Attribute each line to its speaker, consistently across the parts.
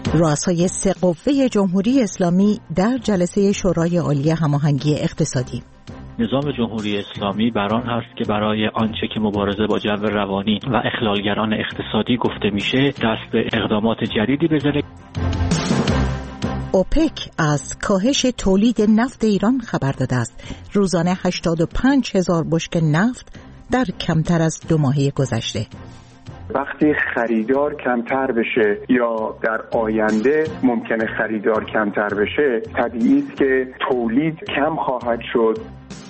Speaker 1: رؤسای سه قوه جمهوری اسلامی در جلسه شورای عالی هماهنگی اقتصادی.
Speaker 2: نظام جمهوری اسلامی بران هست که برای آنچه که مبارزه با جو روانی و اخلالگران اقتصادی گفته میشه دست به اقدامات جدیدی بزنه.
Speaker 1: اوپک از کاهش تولید نفت ایران خبر داده است. روزانه 85,000 بشکه نفت در کمتر از 2 ماه گذشته.
Speaker 3: وقتی خریدار کمتر بشه یا در آینده ممکنه خریدار کمتر بشه، طبیعی است که تولید کم خواهد شد.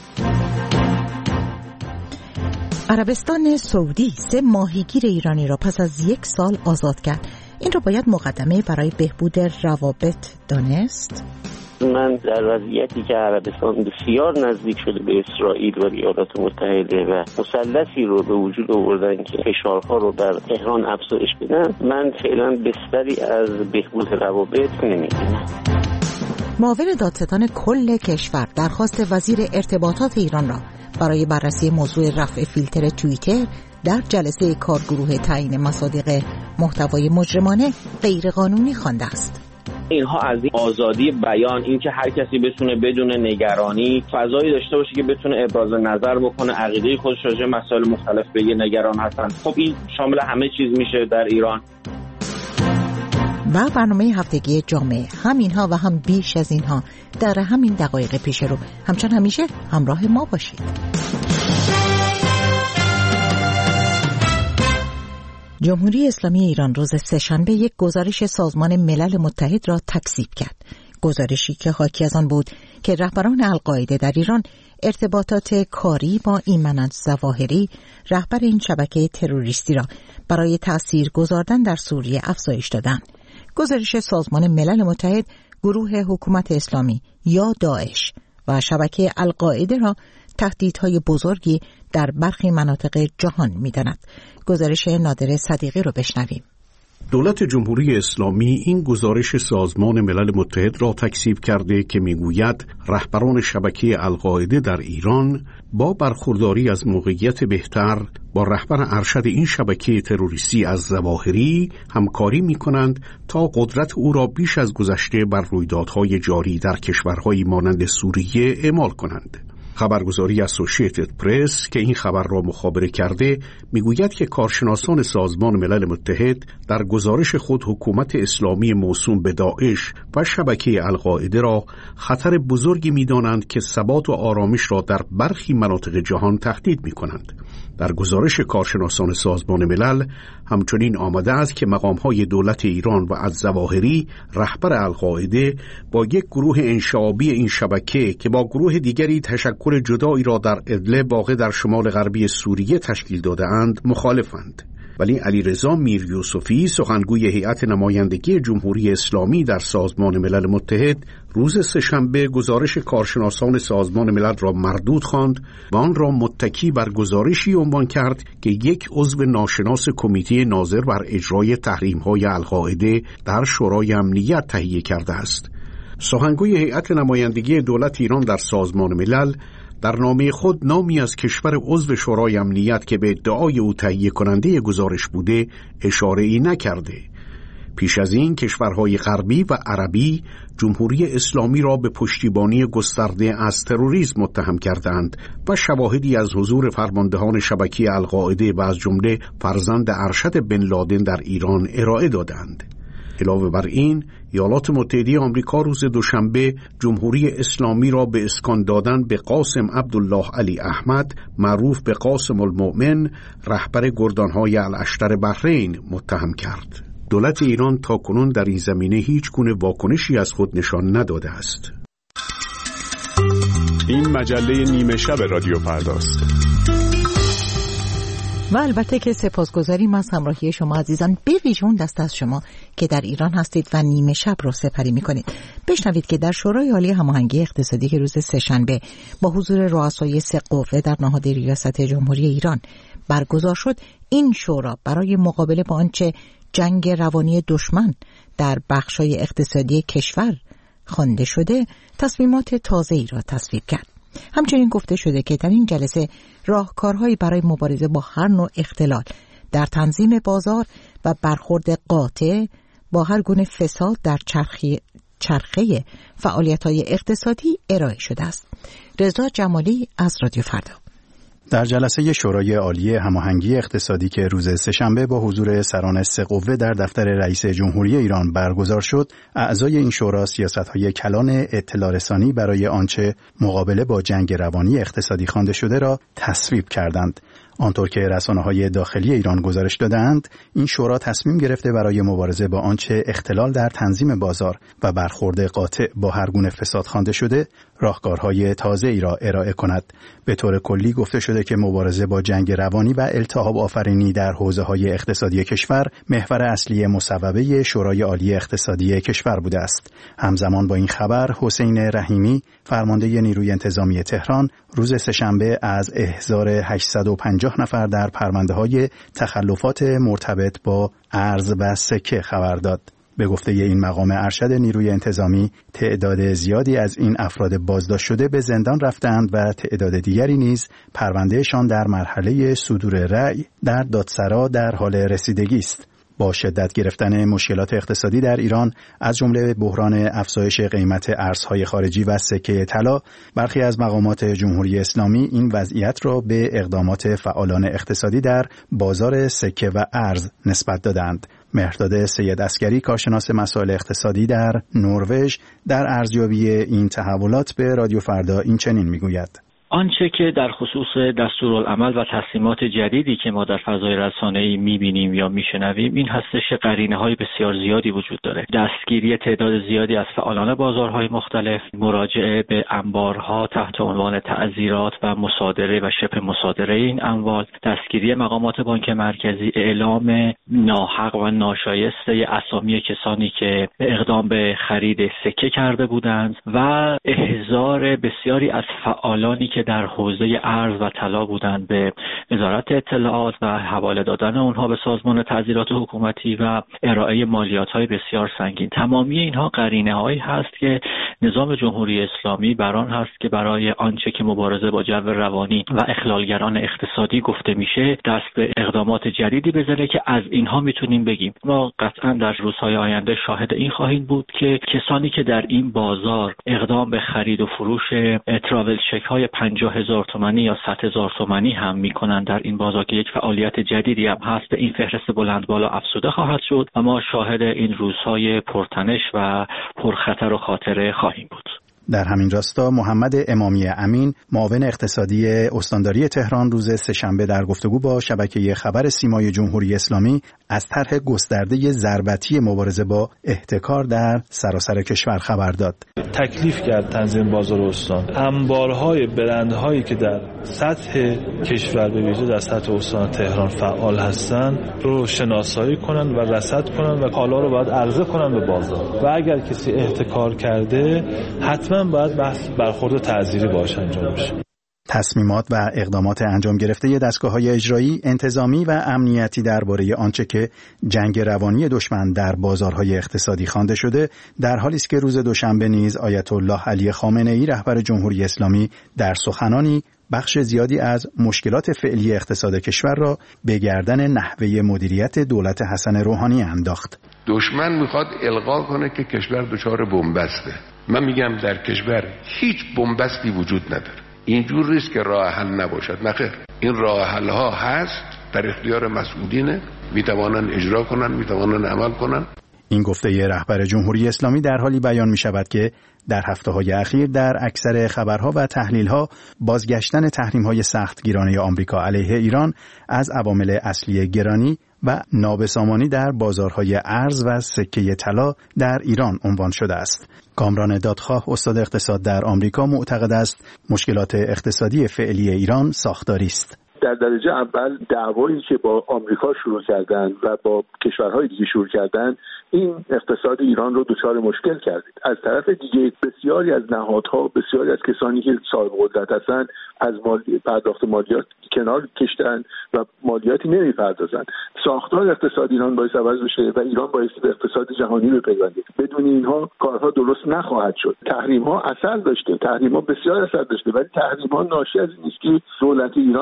Speaker 1: عربستان سعودی 3 ماهیگیر ایرانی را پس از 1 سال آزاد کرد. این را باید مقدمه برای بهبود روابط دانست.
Speaker 4: من در وضعیتی که عربستان بسیار نزدیک شده به اسرائیل و ایالات متحده و مثلثی رو به وجود آوردن که فشارها رو در تهران افزایش بدن، من فعلا بستری از بهبود روابط نمی‌بینم.
Speaker 1: معاون دادستان کل کشور درخواست وزیر ارتباطات ایران را برای بررسی موضوع رفع فیلتر توییتر در جلسه کارگروه تعیین مصادیق محتوای مجرمانه غیرقانونی خوانده است.
Speaker 5: اینها از این آزادی بیان، این که هر کسی بتونه بدون نگرانی فضایی داشته باشه که بتونه ابراز نظر بکنه، عقیده خودش راجع به مسائل مختلف بگه، نگران هستن. خب این شامل همه چیز میشه در ایران.
Speaker 1: و برنامه هفتگی جامعه هم اینها و هم بیش از اینها در همین دقایق پیش رو. همچون همیشه همراه ما باشید. جمهوری اسلامی ایران روز سه‌شنبه یک گزارش سازمان ملل متحد را تکذیب کرد. گزارشی که حاکی از آن بود که رهبران القاعده در ایران ارتباطات کاری با ایمن ظواهری، رهبر این شبکه تروریستی را برای تأثیر گذاردن در سوریه افزایش دادند. گزارش سازمان ملل متحد گروه حکومت اسلامی یا داعش و شبکه القاعده را تهدیدهای بزرگی در برخی مناطق جهان می‌داند. گزارش نادر صدیقی رو بشنویم.
Speaker 6: دولت جمهوری اسلامی این گزارش سازمان ملل متحد را تکذیب کرده که میگوید رهبران شبکه القاعده در ایران با برخورداری از موقعیت بهتر با رهبر ارشد این شبکه تروریستی از ظواهری همکاری می‌کنند تا قدرت او را بیش از گذشته بر رویدادهای جاری در کشورهایی مانند سوریه اعمال کنند. خبرگزاری اسوسییتد پرس که این خبر را مخابره کرده میگوید که کارشناسان سازمان ملل متحد در گزارش خود حکومت اسلامی موسوم به داعش و شبکه القاعده را خطر بزرگی می‌دانند که ثبات و آرامش را در برخی مناطق جهان تهدید می‌کنند. در گزارش کارشناسان سازمان ملل همچنین آمده است که مقام‌های دولت ایران و الظواهری رهبر القاعده با یک گروه انشعابی این شبکه که با گروه دیگری تشکل جدایی را در ادلب واقع در شمال غربی سوریه تشکیل داده‌اند مخالفند. ولی علیرضا میریوسفی سخنگوی هیئت نمایندگی جمهوری اسلامی در سازمان ملل متحد روز سه‌شنبه گزارش کارشناسان سازمان ملل را مردود خواند و آن را متکی بر گزارشی عنوان کرد که یک عضو ناشناس کمیته ناظر بر اجرای تحریم‌های القاعده در شورای امنیت تهیه کرده است. سخنگوی هیئت نمایندگی دولت ایران در سازمان ملل در نامه خود نامی از کشور عضو شورای امنیت که به ادعای او تهیه کننده گزارش بوده اشاره‌ای نکرده. پیش از این کشورهای غربی و عربی جمهوری اسلامی را به پشتیبانی گسترده از تروریسم متهم کردند و شواهدی از حضور فرماندهان شبکه القاعده و از جمله فرزند ارشد بن لادن در ایران ارائه دادند. علاوه بر این، ایالات متحده آمریکا روز دوشنبه جمهوری اسلامی را به اسکان دادن به قاسم عبدالله علی احمد معروف به قاسم المؤمن رهبر گردانهای الاشتر بحرین متهم کرد. دولت ایران تاکنون در این زمینه هیچ گونه واکنشی از خود نشان نداده است.
Speaker 7: این مجله نیمه شب رادیو فرداست.
Speaker 1: و البته که سپاسگزاریم از همراهی شما عزیزان، به ویژه اون دسته از شما که در ایران هستید و نیمه شب رو سپری میکنید. بشنوید که در شورای عالی هماهنگی اقتصادی که روز سه‌شنبه با حضور رؤسای سه قوه در نهاد ریاست جمهوری ایران برگزار شد، این شورا برای مقابله با آنچه جنگ روانی دشمن در بخشای اقتصادی کشور خوانده شده تصمیمات تازه‌ای را تصویب کرد. همچنین گفته شده که در این جلسه راهکارهایی برای مبارزه با هر نوع اختلال در تنظیم بازار و برخورد قاطع با هر گونه فساد در چرخه فعالیت‌های اقتصادی ارائه شده است. رضا جمالی از رادیو فردا.
Speaker 8: در جلسه شورای عالی هماهنگی اقتصادی که روز سه‌شنبه با حضور سران سه قوه در دفتر رئیس جمهوری ایران برگزار شد، اعضای این شورا سیاست‌های کلان اطلاع رسانی برای آنچه مقابله با جنگ روانی اقتصادی خوانده شده را تصویب کردند. آنطور که رسانه‌های داخلی ایران گزارش دادند، این شورا تصمیم گرفته برای مبارزه با آنچه اختلال در تنظیم بازار و برخورد قاطع با هر گونه فساد خوانده شده، راهکارهای تازه‌ای را ارائه کند. به طور کلی گفته شده که مبارزه با جنگ روانی و التهاب آفرینی در حوزه‌های اقتصادی کشور محور اصلی مصوبه شورای عالی اقتصادی کشور بوده است. همزمان با این خبر، حسین رحیمی، فرمانده نیروی انتظامی تهران، روز سه‌شنبه از احضار 850 نفر در پرونده‌های تخلفات مرتبط با ارز و سکه خبر داد. به گفته این مقام ارشد نیروی انتظامی، تعداد زیادی از این افراد بازداشت شده به زندان رفتند و تعداد دیگری نیز پروندهشان در مرحله صدور رأی در دادسرا در حال رسیدگی است. با شدت گرفتن مشکلات اقتصادی در ایران، از جمله بحران افزایش قیمت ارزهای خارجی و سکه طلا، برخی از مقامات جمهوری اسلامی این وضعیت را به اقدامات فعالان اقتصادی در بازار سکه و ارز نسبت دادند. مهرداد سید عسکری، کارشناس مسائل اقتصادی در نروژ، در ارزیابی این تحولات به رادیو فردا این چنین میگوید:
Speaker 2: آنچه که در خصوص دستورالعمل و تصمیمات جدیدی که ما در فضای رسانه‌ای می‌بینیم یا می‌شنویم، این هستش قرینه‌های بسیار زیادی وجود داره. دستگیری تعداد زیادی از فعالان بازارهای مختلف، مراجعه به انبارها تحت عنوان تعزیرات و مصادره و شبه مصادره این اموال، دستگیری مقامات بانک مرکزی، اعلام ناحق و ناشایسته اسامی کسانی که اقدام به خرید سکه کرده بودند و احضار بسیاری از فعالانی که در حوزه ارز و طلا بودند به وزارت اطلاعات و حواله دادن اونها به سازمان تعزیرات حکومتی و ارائه مالیات‌های بسیار سنگین. تمامی اینها قرینه‌هایی هست که نظام جمهوری اسلامی بران هست که برای آنچه که مبارزه با جو روانی و اخلالگران اقتصادی گفته میشه دست به اقدامات جدیدی بزنه که از اینها میتونیم بگیم. ما قطعا در روزهای آینده شاهد این خواهیم بود که کسانی که در این بازار اقدام به خرید و فروش تراول چک‌های 50,000 تومانی یا 100,000 تومانی هم میکنن در این بازار که یک فعالیت جدیدی هم هست، به این فهرست بلند بالا افزوده خواهد شد و ما شاهد این روزهای پرتنش و پرخطر و خاطره خواهیم بود.
Speaker 8: در همین راستا محمد امامی امین، معاون اقتصادی استانداری تهران، روز سه‌شنبه در گفتگو با شبکه خبر سیمای جمهوری اسلامی از طرح گسترده ضربتی مبارزه با احتکار در سراسر کشور خبر داد.
Speaker 9: تکلیف کرد تنظیم بازار استان انبارهای برندهایی که در سطح کشور به ویژه در سطح استان تهران فعال هستند رو شناسایی کنن و رصد کنن و کالا رو باید عرضه کنن به بازار و اگر کسی احتکار کرده حتما باید بحث برخورد تعزیری باهاش انجام بشه.
Speaker 8: تصمیمات و اقدامات انجام گرفته دستگاه‌های اجرایی، انتظامی و امنیتی درباره آنچه که جنگ روانی دشمن در بازارهای اقتصادی خوانده شده، در حالی است که روز دوشنبه نیز آیت الله علی خامنه‌ای رهبر جمهوری اسلامی در سخنانی بخش زیادی از مشکلات فعلی اقتصاد کشور را به گردن نحوه مدیریت دولت حسن روحانی انداخت.
Speaker 10: دشمن میخواد القا کنه که کشور دچار بنبسته. من میگم در کشور هیچ بنبستی وجود نداره. اینجور نیست که راه حل نباشد، نخیر، این راه حل ها هست، در اختیار مسئولینه، میتوانن اجرا کنن، میتوانن عمل کنن.
Speaker 8: این گفته رهبر جمهوری اسلامی در حالی بیان می شود که در هفته‌های اخیر در اکثر خبرها و تحلیل‌ها بازگشتن تحریم‌های سختگیرانه آمریکا علیه ایران از عوامل اصلی گرانی و نابسامانی در بازارهای ارز و سکه طلا در ایران عنوان شده است. کامران دادخواه، استاد اقتصاد در آمریکا، معتقد است مشکلات اقتصادی فعلی ایران ساختاری است.
Speaker 11: در درجه اول دعوایی که با آمریکا شروع کردند و با کشورهای دیگه شروع کردند این اقتصاد ایران رو دچار مشکل کردید. از طرف دیگه بسیاری از نهادها، بسیاری از کسانی که صاحب قدرت هستند از پرداخت مالیات کنار کشیدن و مالیاتی نمیپردازند. ساختار اقتصاد ایران باعث عوض بشه و ایران باعث به اقتصاد جهانی بپیونده. بدون اینها کارها درست نخواهد شد. تحریم‌ها اثر داشته، تحریم‌ها بسیار اثر داشته، ولی تحریم‌ها ناشی از این است که دولت ایران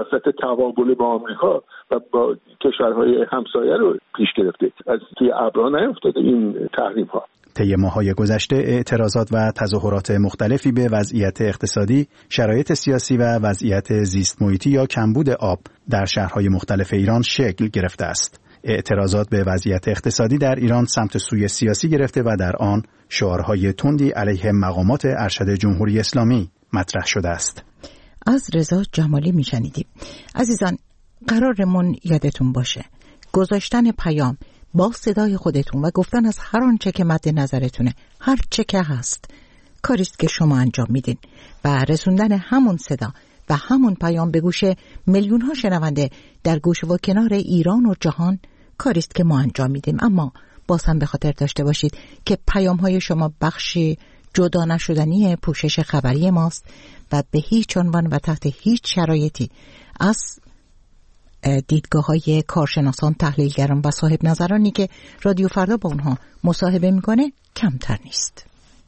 Speaker 11: سیاست تقابل با آمریکا و با کشورهای همسایه رو پیش گرفته. از توی ابرها نیفتاده این تحریم ها.
Speaker 8: طی ماه‌های گذشته اعتراضات و تظاهرات مختلفی به وضعیت اقتصادی، شرایط سیاسی و وضعیت زیست محیطی یا کمبود آب در شهرهای مختلف ایران شکل گرفته است. اعتراضات به وضعیت اقتصادی در ایران سمت سوی سیاسی گرفته و در آن شعارهای تندی علیه مقامات ارشد جمهوری اسلامی مطرح شده است.
Speaker 1: از رضا جمالی میشنیدیم. عزیزان، قرارمون یادتون باشه گذاشتن پیام با صدای خودتون و گفتن از هر آنچه که مد نظرتونه، هر چه که هست، کاریست که شما انجام میدین و رسوندن همون صدا و همون پیام به گوش میلیون ها شنونده در گوش و کنار ایران و جهان کاریست که ما انجام میدیم. اما باز هم به خاطر داشته باشید که پیام های شما بخشی جدا نشدنی پوشش خبری ماست و به هیچ عنوان و تحت هیچ شرایطی از دیدگاه‌های کارشناسان، تحلیلگران و صاحب نظرانی که رادیو فردا با اونها مصاحبه میکنه کمتر نیست.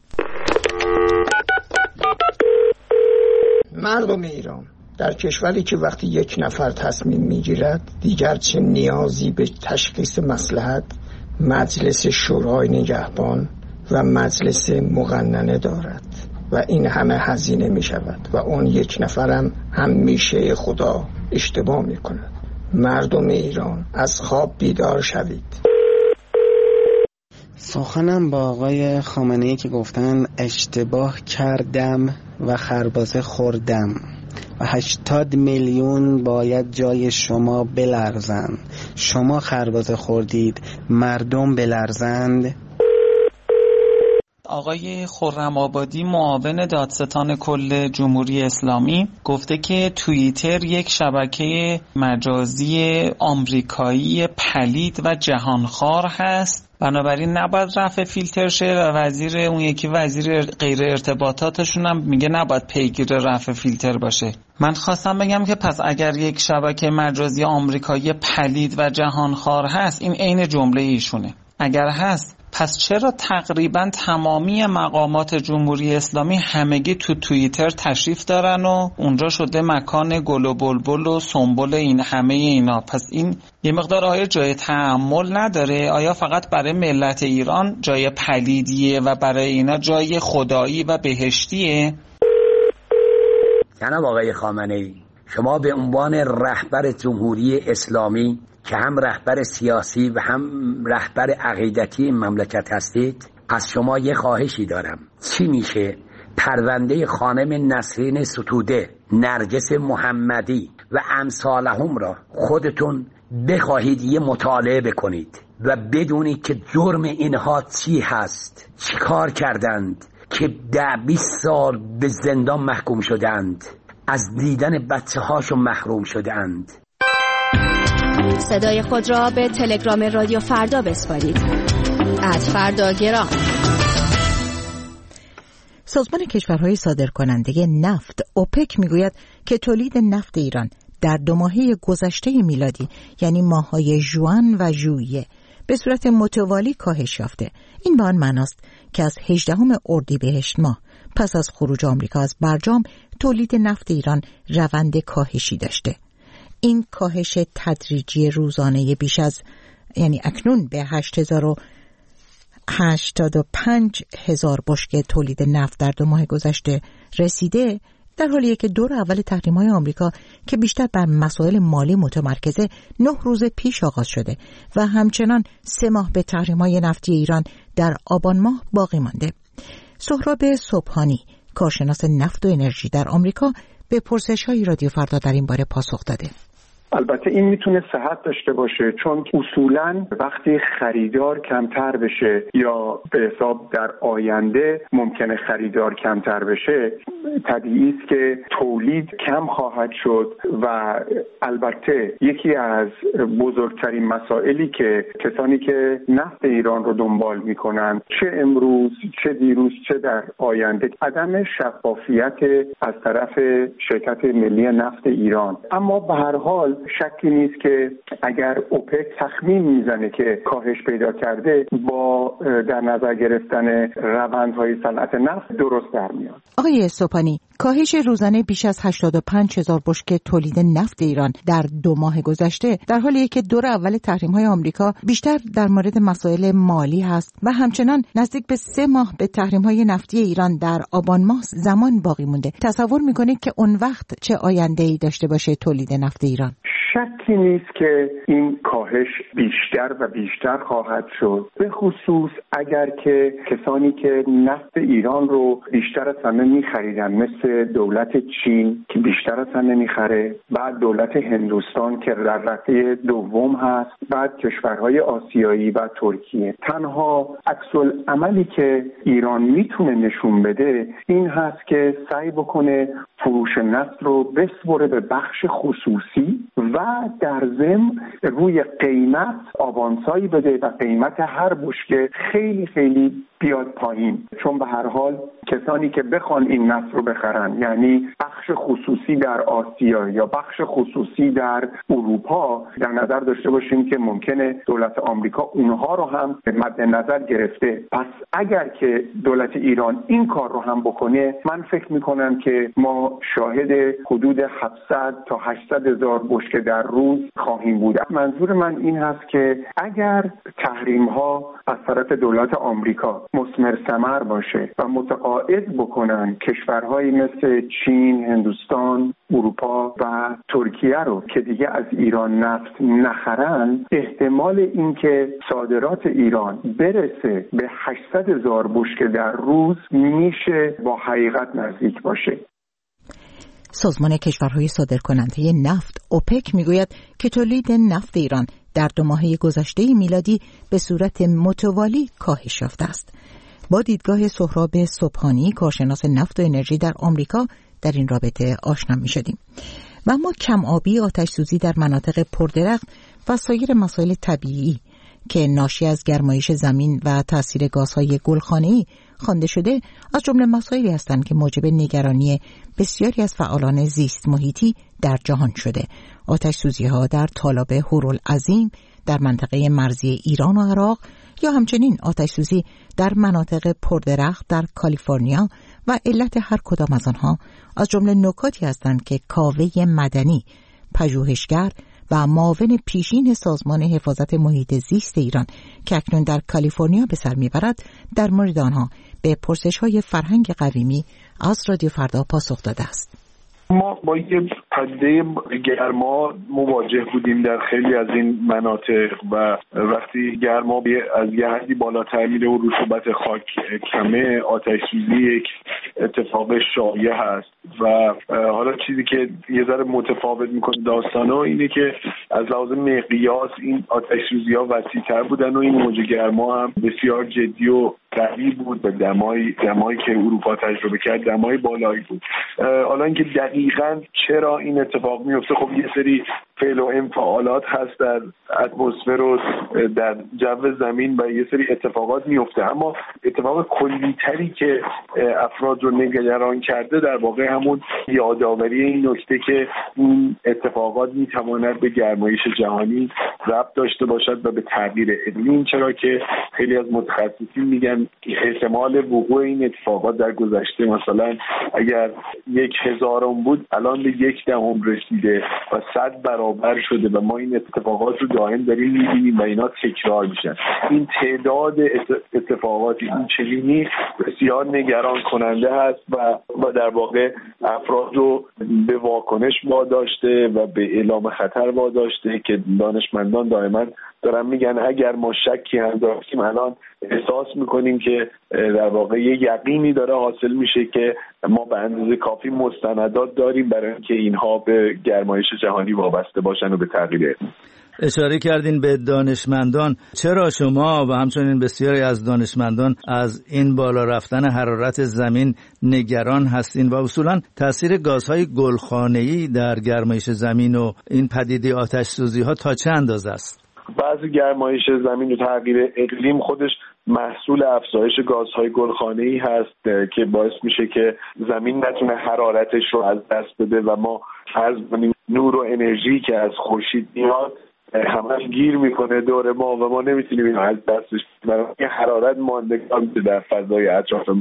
Speaker 12: مردم ایران در کشوری که وقتی یک نفر تصمیم میگیرد دیگر چه نیازی به تشخیص مصلحت مجلس شورای نگهبان و مجلس مقننه دارد و این همه هزینه می شود و اون یک نفرم همیشه خدا اشتباه می کند. مردم ایران از خواب بیدار شوید.
Speaker 13: سخنم با آقای خامنه‌ای که گفتن اشتباه کردم و خربازه خوردم و 80 میلیون باید جای شما بلرزن. شما خربازه خوردید، مردم بلرزند.
Speaker 14: آقای خرم آبادی معاون دادستان کل جمهوری اسلامی گفته که توییتر یک شبکه مجازی آمریکایی پلید و جهانخوار هست، بنابراین نباید رفع فیلتر شه و اون یکی وزیر غیر ارتباطاتشون هم میگه نباید پیگیر رفع فیلتر باشه. من خواستم بگم که پس اگر یک شبکه مجازی آمریکایی پلید و جهانخوار هست، این عین جمله ایشونه. اگر هست، پس چرا تقریبا تمامی مقامات جمهوری اسلامی همگی تو توییتر تشریف دارن و اونجا شده مکان گل و بلبل و سنبل این همه اینا؟ پس این یه مقدار آیا جای تأمل نداره؟ آیا فقط برای ملت ایران جای پلیدیه و برای اینا جای خدایی و بهشتیه؟
Speaker 15: جناب آقای خامنه‌ای، شما به عنوان رهبر جمهوری اسلامی که هم رهبر سیاسی و هم رهبر عقیدتی این مملکت هستید، از شما یه خواهشی دارم. چی میشه پرونده خانم نسرین ستوده، نرگس محمدی و امثالهم را خودتون بخواهید یه مطالعه بکنید و بدونید که جرم اینها چی هست، چی کار کردند که 10-20 سال به زندان محکوم شدند، از دیدن بچه هاشون محروم شدند.
Speaker 16: صدای خود را به تلگرام رادیو فردا بسپارید. @فرداگرام.
Speaker 1: سازمان کشورهای صادرکننده نفت اوپک میگوید که تولید نفت ایران در 2 ماهه گذشته میلادی، یعنی ماه‌های ژوئن و ژوئیه، به صورت متوالی کاهش یافته. این به آن معناست که از 18 اردیبهشت ماه پس از خروج آمریکا از برجام تولید نفت ایران روند کاهشی داشته. این کاهش تدریجی روزانه بیش از اکنون به 85,000 بشکه تولید نفت در 2 ماه گذشته رسیده، در حالیه که دور اول تحریم‌های آمریکا که بیشتر بر مسائل مالی متمرکزه 9 روز پیش آغاز شده و همچنان 3 ماه به تحریم‌های نفتی ایران در آبان ماه باقی مانده. سهراب صبحانی، کارشناس نفت و انرژی در آمریکا، به پرسش‌های رادیو فردا در این باره پاسخ داده.
Speaker 3: البته این میتونه صحت داشته باشه، چون اصولاً وقتی خریدار کمتر بشه یا به حساب در آینده ممکنه خریدار کمتر بشه، طبیعی است که تولید کم خواهد شد و البته یکی از بزرگترین مسائلی که کسانی که نفت ایران رو دنبال میکنن، چه امروز چه دیروز چه در آینده، عدم شفافیت از طرف شرکت ملی نفت ایران. اما به هر حال شکی نیست که اگر اوپک تخمین میزنه که کاهش پیدا کرده، با در نظر گرفتن روندهای صنعت نفت درست در میاد.
Speaker 1: آقای صبحانی، کاهش روزانه بیش از 85,000 بشکه تولید نفت ایران در 2 ماه گذشته، در حالی که دور اول تحریم‌های آمریکا بیشتر در مورد مسائل مالی هست و همچنان نزدیک به 3 ماه به تحریم‌های نفتی ایران در آبان ماه زمان باقی مونده. تصور می‌کنید که اون وقت چه آینده‌ای داشته باشه تولید نفت ایران؟
Speaker 3: شکی نیست که این کاهش بیشتر و بیشتر خواهد شد، به خصوص اگر که کسانی که نفت ایران رو بیشتر از همه می‌خریدن، مثل دولت چین که بیشتر از همه می‌خره، بعد دولت هندوستان که در رتبه دوم هست، بعد کشورهای آسیایی و ترکیه. تنها عکس‌العملی که ایران میتونه نشون بده این هست که سعی بکنه فروش نفت رو بسپره به بخش خصوصی و در ضمن روی قیمت آوانسایی بده و قیمت هر بشکه خیلی خیلی بیاد پایین، چون به هر حال کسانی که بخوان این نفت رو بخرن، یعنی بخش خصوصی در آسیا یا بخش خصوصی در اروپا، در نظر داشته باشیم که ممکنه دولت آمریکا اونها رو هم مد نظر گرفته. پس اگر که دولت ایران این کار رو هم بکنه، من فکر میکنم که ما شاهد حدود 700 تا 800 هزار بشکه در روز خواهیم بود. منظور من این هست که اگر تحریم ها از طرف دولت آمریکا مثمر ثمر باشه و متقاعد بکنن کشورهایی مثل چین، هندوستان، اروپا و ترکیه رو که دیگه از ایران نفت نخرن، احتمال اینکه صادرات ایران برسه به 800 هزار بشکه در روز میشه با حقیقت نزدیک باشه.
Speaker 1: سازمان کشورهای صادرکننده نفت اوپک میگوید که تولید نفت ایران در 2 ماهه گذشته میلادی به صورت متوالی کاهش یافته است. با دیدگاه سهراب صبحانی، کارشناس نفت و انرژی در آمریکا، در این رابطه آشنا می‌شدیم. و اما کم آبی، آتش سوزی در مناطق پردرخت و سایر مسائل طبیعی که ناشی از گرمایش زمین و تاثیر گازهای گلخانه‌ای خوانده شده، از جمله مسائلی هستند که موجب نگرانی بسیاری از فعالان زیست محیطی در جهان شده. آتش سوزی‌ها در تالاب هورالعظیم در منطقه مرزی ایران و عراق، یا همچنین آتش سوزی در مناطق پردرخت در کالیفرنیا، و علت هر کدام از آنها از جمله نکاتی هستند که کاوه مدنی، پژوهشگر و معاون پیشین سازمان حفاظت محیط زیست ایران که اکنون در کالیفرنیا به سر میبرد، در مورد آنها به پرسش‌های فرهنگ قویمی از رادیو فردا پاسخ داده است.
Speaker 17: ما با یه پدیده گرما مواجه بودیم در خیلی از این مناطق و وقتی گرما از یه حدی بالاتر میره و رطوبت خاک کمه، آتش سوزی یک اتفاق شایع هست. و حالا چیزی که یه ذره متفاوت میکنه داستانا اینه که از لحاظ مقیاس این آتش سوزی‌ها وسیع‌تر بودن و این موج گرما هم بسیار جدی و قوی بود و دمایی که اروپا تجربه کرد دمای بالایی بود. حالا اینکه دقیقاً چرا این اتفاق میفته، خب یه سری فعل و انفعالات هست در اتمسفر و در جو زمین و یه سری اتفاقات میفته، اما اتفاق کلی‌تری که افراد رو نگران کرده در واقع همون یادآوری این نکته که این اتفاقات میتواند به گرمایش جهانی ربط داشته باشد و به تغییر اقلیم، چرا که خیلی از متخصصین میگن احتمال وقوع این اتفاقات در گذشته مثلا اگر 1000 بود الان به 1/10 رسیده و 100 برابر شده و ما این اتفاقات رو دائم داریم می‌بینیم و اینا تکرار میشن. این تعداد اتفاقات این چنینی بسیار نگران کننده هست و در واقع افراد رو به واکنش واداشته و به اعلام خطر واداشته که دانشمندان دائما دارن میگن اگر ما شکی هم داشتیم الان احساس میکنیم که در واقع یه یقینی داره حاصل میشه که ما به اندازه کافی مستندات داریم برای اینکه اینها به گرمایش جهانی وابسته باشن و به تغییر.
Speaker 18: اشاره کردین به دانشمندان، چرا شما و همچنین بسیاری از دانشمندان از این بالا رفتن حرارت زمین نگران هستین و اصولا تاثیر گازهای گلخانه‌ای در گرمایش زمین و این پدیده آتش سوزی ها تا چه اندازه است؟
Speaker 17: بعضی گرمایش زمین و تغییر اقلیم خودش محصول افزایش گازهای گلخانه‌ای هست که باعث میشه که زمین نتونه حرارتش رو از دست بده و ما فرض کنیم نور و انرژی که از خورشید میاد همش گیر میکنه دور ما و ما نمیتونیم اینو از دستش بدیم. این حرارت ماندگار در فضای اطرافمون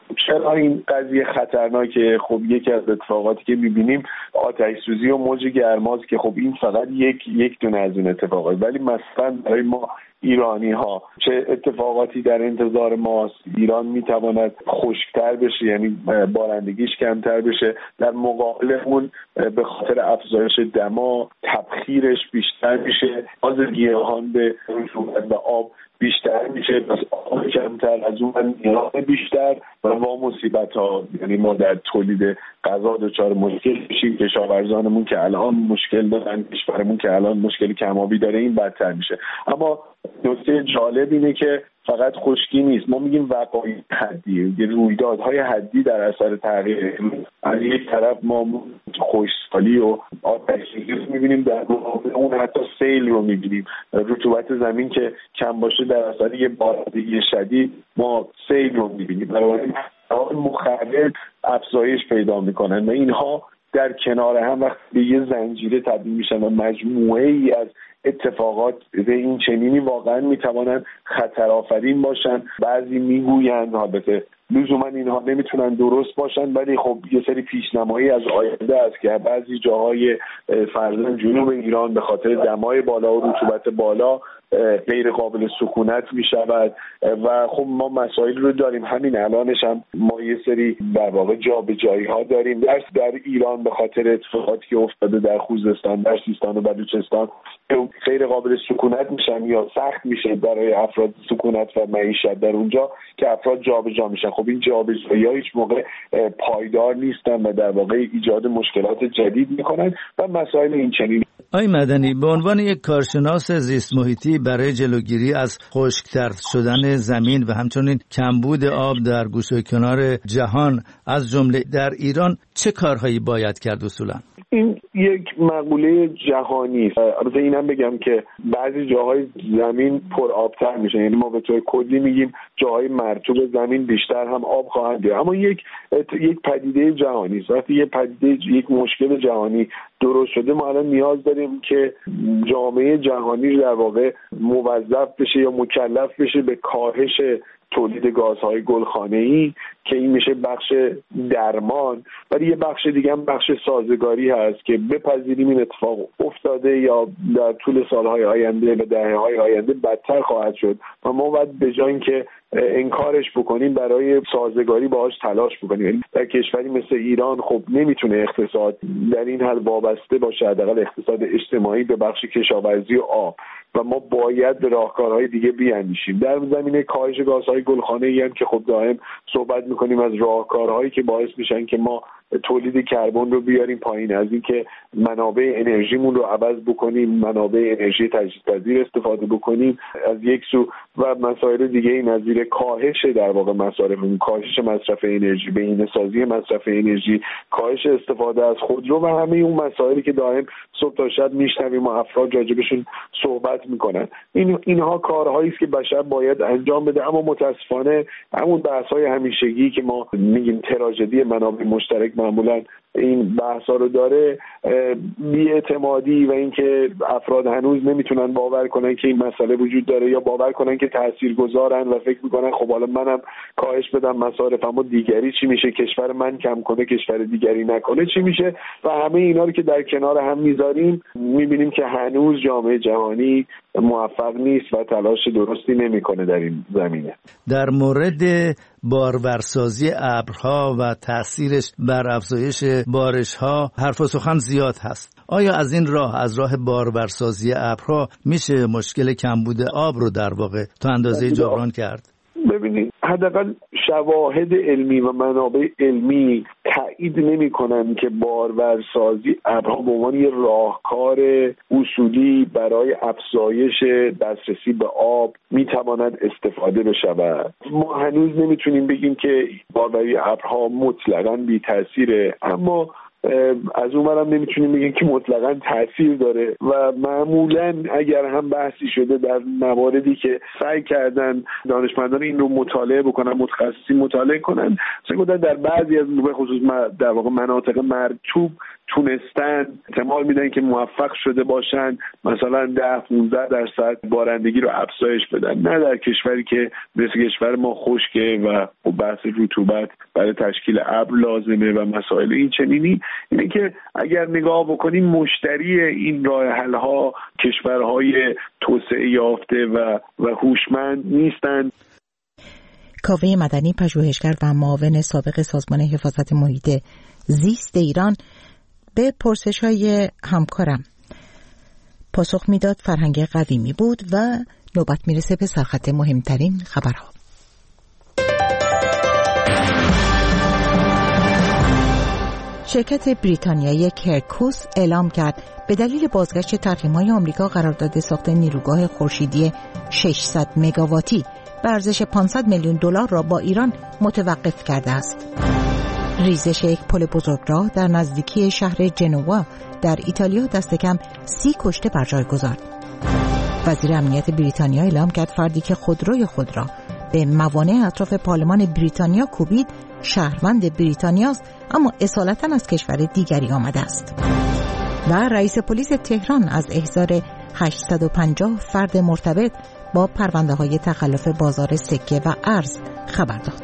Speaker 17: چرا این قضیه خطرناکه؟ خب یکی از اتفاقاتی که می‌بینیم آتش سوزی و موج گرماست که خب این فقط یک دونه از این اتفاقات، ولی مثلا برای ما ایرانی ها چه اتفاقاتی در انتظار ماست؟ ایران میتواند خشکتر بشه، یعنی بارندگیش کمتر بشه، در مقابل اون به خاطر افزایش دما تبخیرش بیشتر میشه، باز گیاهان به رطوبت و آب بیشتر میشه، پس آب کمتر، از اون نیاز بیشتر و مصیبت ها، یعنی ما در تولید غذا دچار مشکل میشیم، کشاورزانمون که الان مشکل دارن، کشورمون که الان مشکل کم‌آبی داره، این بدتر میشه. اما نکته جالب اینه که فقط خشکی نیست، ما میگیم وقایع حدی، رویدادهای حدی در اثر تغییر اقلیم. از یک طرف ما خشکسالی و آتش‌سوزی رو میبینیم، در مقابل اون حتی سیل رو میبینیم، رطوبت زمین که کم باشه در اثر یه بارندگی شدید ما سیل رو میبینیم. بنابراین مخرب افزایش پیدا میکنن و اینها در کنار هم وقتی به یه زنجیره تبدیل میشن و مجموعه ای از اتفاقات این چنینی واقعا میتوانند خطرآفرین باشن. بعضی میگویند، البته لزوما اینها نمیتونن درست باشن، ولی خب یه سری پیشنمایی از آینده است که بعضی جاهای فرضاً جنوب ایران به خاطر دمای بالا و رطوبت بالا غیر قابل سکونت می شود و خب ما مسائل رو داریم. همین الانش هم ما یه سری در واقع جابجایی ها داریم در ایران به خاطر اتفاقاتی که افتاده در خوزستان، در سیستان و بلوچستان، غیر قابل سکونت میشن یا سخت میشه برای افراد سکونت و معیشت در اونجا که افراد جابجا میشن. خب این جابجایی‌ها هیچ موقع پایدار نیستن و در واقع ایجاد مشکلات جدید میکنن و مسائل این چنین.
Speaker 18: آقای مدنی، به عنوان یک کارشناس زیست محیطی برای جلوگیری از خشک‌تر شدن زمین و همچنین کمبود آب در گوشه کنار جهان از جمله در ایران چه کارهایی باید کرد اصولاً؟
Speaker 17: این یک مقوله جهانی است. البته اینم بگم که بعضی جاهای زمین پر آبتر میشه، یعنی ما به طور کلی میگیم جاهای مرطوب زمین بیشتر هم آب خواهند داشت، اما یک پدیده جهانی است. وقتی یک مشکل جهانی درست شده، ما الان نیاز داریم که جامعه جهانی در واقع موظف بشه یا مکلف بشه به کاهش تولید گازهای گلخانه‌ای که این میشه بخش درمان، ولی یه بخش دیگه هم بخش سازگاری هست که بپذیریم این اتفاق افتاده یا در طول سالهای آینده و دهه‌های آینده بدتر خواهد شد و ما باید به جای اینکه انکارش بکنیم برای سازگاری باهاش تلاش بکنیم. در کشوری مثل ایران خب نمیتونه اقتصاد در این حال وابسته باشه، حداقل اقتصاد اجتماعی، به بخش کشاورزی و آب و ما باید به راهکارهای دیگه بیاندیشیم. در زمینه کاهش گازهای گلخانه‌ای هم که خب دائم صحبت میکنیم از راهکارهایی که باعث میشن که ما تولید کربن رو بیاریم پایین، از اینکه منابع انرژیمون رو عوض بکنیم، منابع انرژی تجدیدپذیر استفاده بکنیم از یک سو و مسائل دیگه نظیر کاهش در واقع مصارفمون، کاهش مصرف انرژی، بهینه‌سازی مصرف انرژی، کاهش استفاده از خودرو و همه اون مسائلی که دائم صبح تا شب میشنویم و افراد راجبشون صحبت میکنن. اینها کارهایی است که بشر باید انجام بده، اما متاسفانه همون بحث‌های همیشگی که ما میگیم تراژدی منابع مشترک معمولا این بحثا رو داره، بی‌اعتمادی و اینکه افراد هنوز نمیتونن باور کنن که این مسئله وجود داره یا باور کنن که تاثیرگذارن و فکر میکنن خب حالا منم کاهش بدم مصارفمو، دیگری چی میشه؟ کشور من کم کنه کشور دیگری نکنه چی میشه؟ و همه اینا رو که در کنار هم میذاریم میبینیم که هنوز جامعه جهانی موفق نیست و تلاش درستی نمیکنه در این زمینه.
Speaker 18: در مورد بارورسازی ابرها و تأثیرش بر افزایش بارش‌ها حرف و سخن زیاد هست. آیا از این راه، از راه بارورسازی ابرها، میشه مشکل کمبود آب رو در واقع تا اندازه جبران کرد؟
Speaker 17: ببینید، حداقل شواهد علمی و منابع علمی تایید نمی‌کنن که بارورسازی ابرها به عنوان یک راهکار اصولی برای افزایش دسترسی به آب میتواند استفاده بشود. ما هنوز نمیتونیم بگیم که باروری ابرها مطلقاً بی تأثیره، اما از اونورم نمیتونیم بگیم که مطلقاً تأثیر داره و معمولاً اگر هم بحثی شده در مواردی که سعی کردن دانشمندان این رو مطالعه بکنن، متخصصین مطالعه کنن، در بعضی از به خصوص در واقع مناطق مرطوب تونستن احتمال میدن که موفق شده باشن مثلا 10-15% بارندگی رو افزایش بدن، نه در کشوری که مثل کشور ما خشکه و بحث رطوبت برای تشکیل ابر لازمه و مسائل این چنینی. اینه که اگر نگاه بکنیم مشتری این راه حل ها کشورهای توسعه یافته و هوشمند نیستن.
Speaker 1: کاوه مدنی، پژوهشگر و معاون سابق سازمان حفاظت محیط زیست ایران، به پرسش‌های همکارم پاسخ میداد. فرهنگ قویمی بود و نوبت میرسه به سرخط مهمترین خبرها. شرکت بریتانیایی کرکوس اعلام کرد به دلیل بازگشت تحریم‌های آمریکا قرارداد ساخت نیروگاه خورشیدی 600 مگاواتی به ارزش 500 میلیون دلار را با ایران متوقف کرده است. ریزش یک پل بزرگراه در نزدیکی شهر جنوا در ایتالیا دست کم 30 کشته بر جای گذارد. وزیر امنیت بریتانیا اعلام کرد فردی که خودروی خود را به موانع اطراف پارلمان بریتانیا کوبید شهروند بریتانیاست، اما اصالتاً از کشور دیگری آمده است. و رئیس پلیس تهران از احضار 850 فرد مرتبط با پرونده‌های تخلف بازار سکه و ارز خبر داد.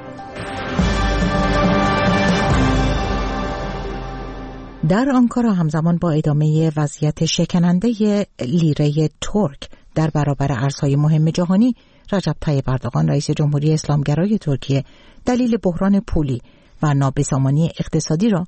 Speaker 1: در آنکارا همزمان با ادامه وضعیت شکننده لیره ترک در برابر ارزهای مهم جهانی، رجب طیب اردوغان رئیس جمهوری اسلامگرای ترکیه دلیل بحران پولی و نابسامانی اقتصادی را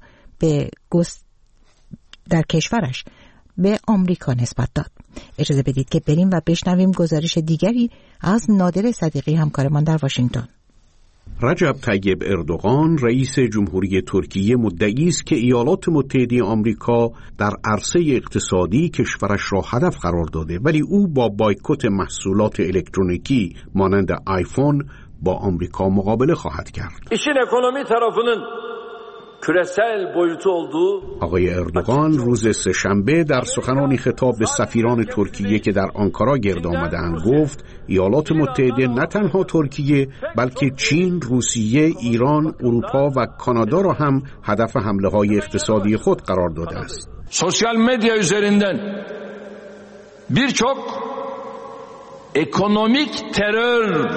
Speaker 1: در کشورش به آمریکا نسبت داد. اجازه بدید که بریم و بشنویم گزارش دیگری از نادر صدیقی همکارمان در واشنگتن.
Speaker 6: رجب طیب اردوغان رئیس جمهوری ترکیه مدعی است که ایالات متحده آمریکا در عرصه اقتصادی کشورش را هدف قرار داده، ولی او با بایکوت محصولات الکترونیکی مانند آیفون با آمریکا مقابله خواهد کرد.
Speaker 19: İşin ekonomi tarafının küresel boyutu olduğu
Speaker 6: آقای اردوغان روز سه‌شنبه در سخنانی خطاب به سفیران ترکیه که در آنکارا گرد آمدند گفت ایالات متحده نه تنها ترکیه بلکه çin، روسیه، ایران، اروپا و کانادا را هم هدف حمله‌های eqtisadi خود قرار داده است.
Speaker 19: Sosyal medya üzerinden birçok ekonomik terör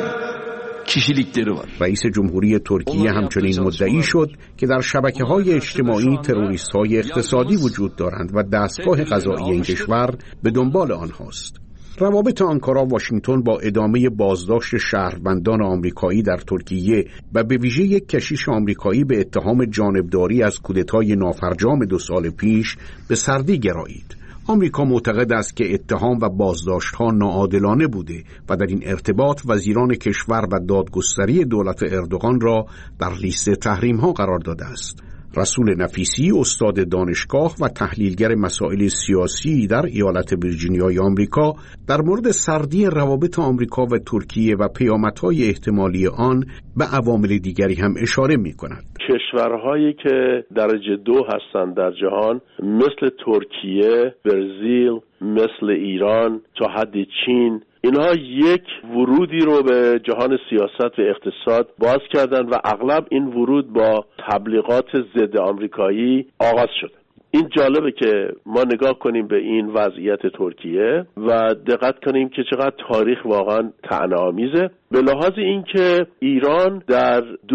Speaker 19: کشیدگیری var.
Speaker 6: رئیس جمهوری ترکیه همچنین مدعی شد که در شبکه‌های اجتماعی تروریست‌های اقتصادی وجود دارند و دستگاه قضایی این کشور به دنبال آنهاست. روابط آنکارا واشنگتن با ادامه بازداشت شهروندان آمریکایی در ترکیه و به ویژه یک کشیش آمریکایی به اتهام جانبداری از کودتای نافرجام 2 سال پیش به سردی گرایید. آمریکا معتقد است که اتهام و بازداشت‌ها ناعادلانه بوده و در این ارتباط وزیران کشور و دادگستری دولت اردوغان را در لیست تحریم‌ها قرار داده است. رسول نفیسی، استاد دانشگاه و تحلیلگر مسائل سیاسی در ایالت ویرجینیای آمریکا، در مورد سردی روابط آمریکا و ترکیه و پیامدهای احتمالی آن به عوامل دیگری هم اشاره می‌کند.
Speaker 20: کشورهایی که درجه 2 هستند در جهان مثل ترکیه، برزیل، مثل ایران، تا حد چین، اینها یک ورودی رو به جهان سیاست و اقتصاد باز کردن و اغلب این ورود با تبلیغات ضد آمریکایی آغاز شده. این جالبه که ما نگاه کنیم به این وضعیت ترکیه و دقت کنیم که چقدر تاریخ واقعا طعنه‌آمیزه. به لحاظ اینکه ایران در 2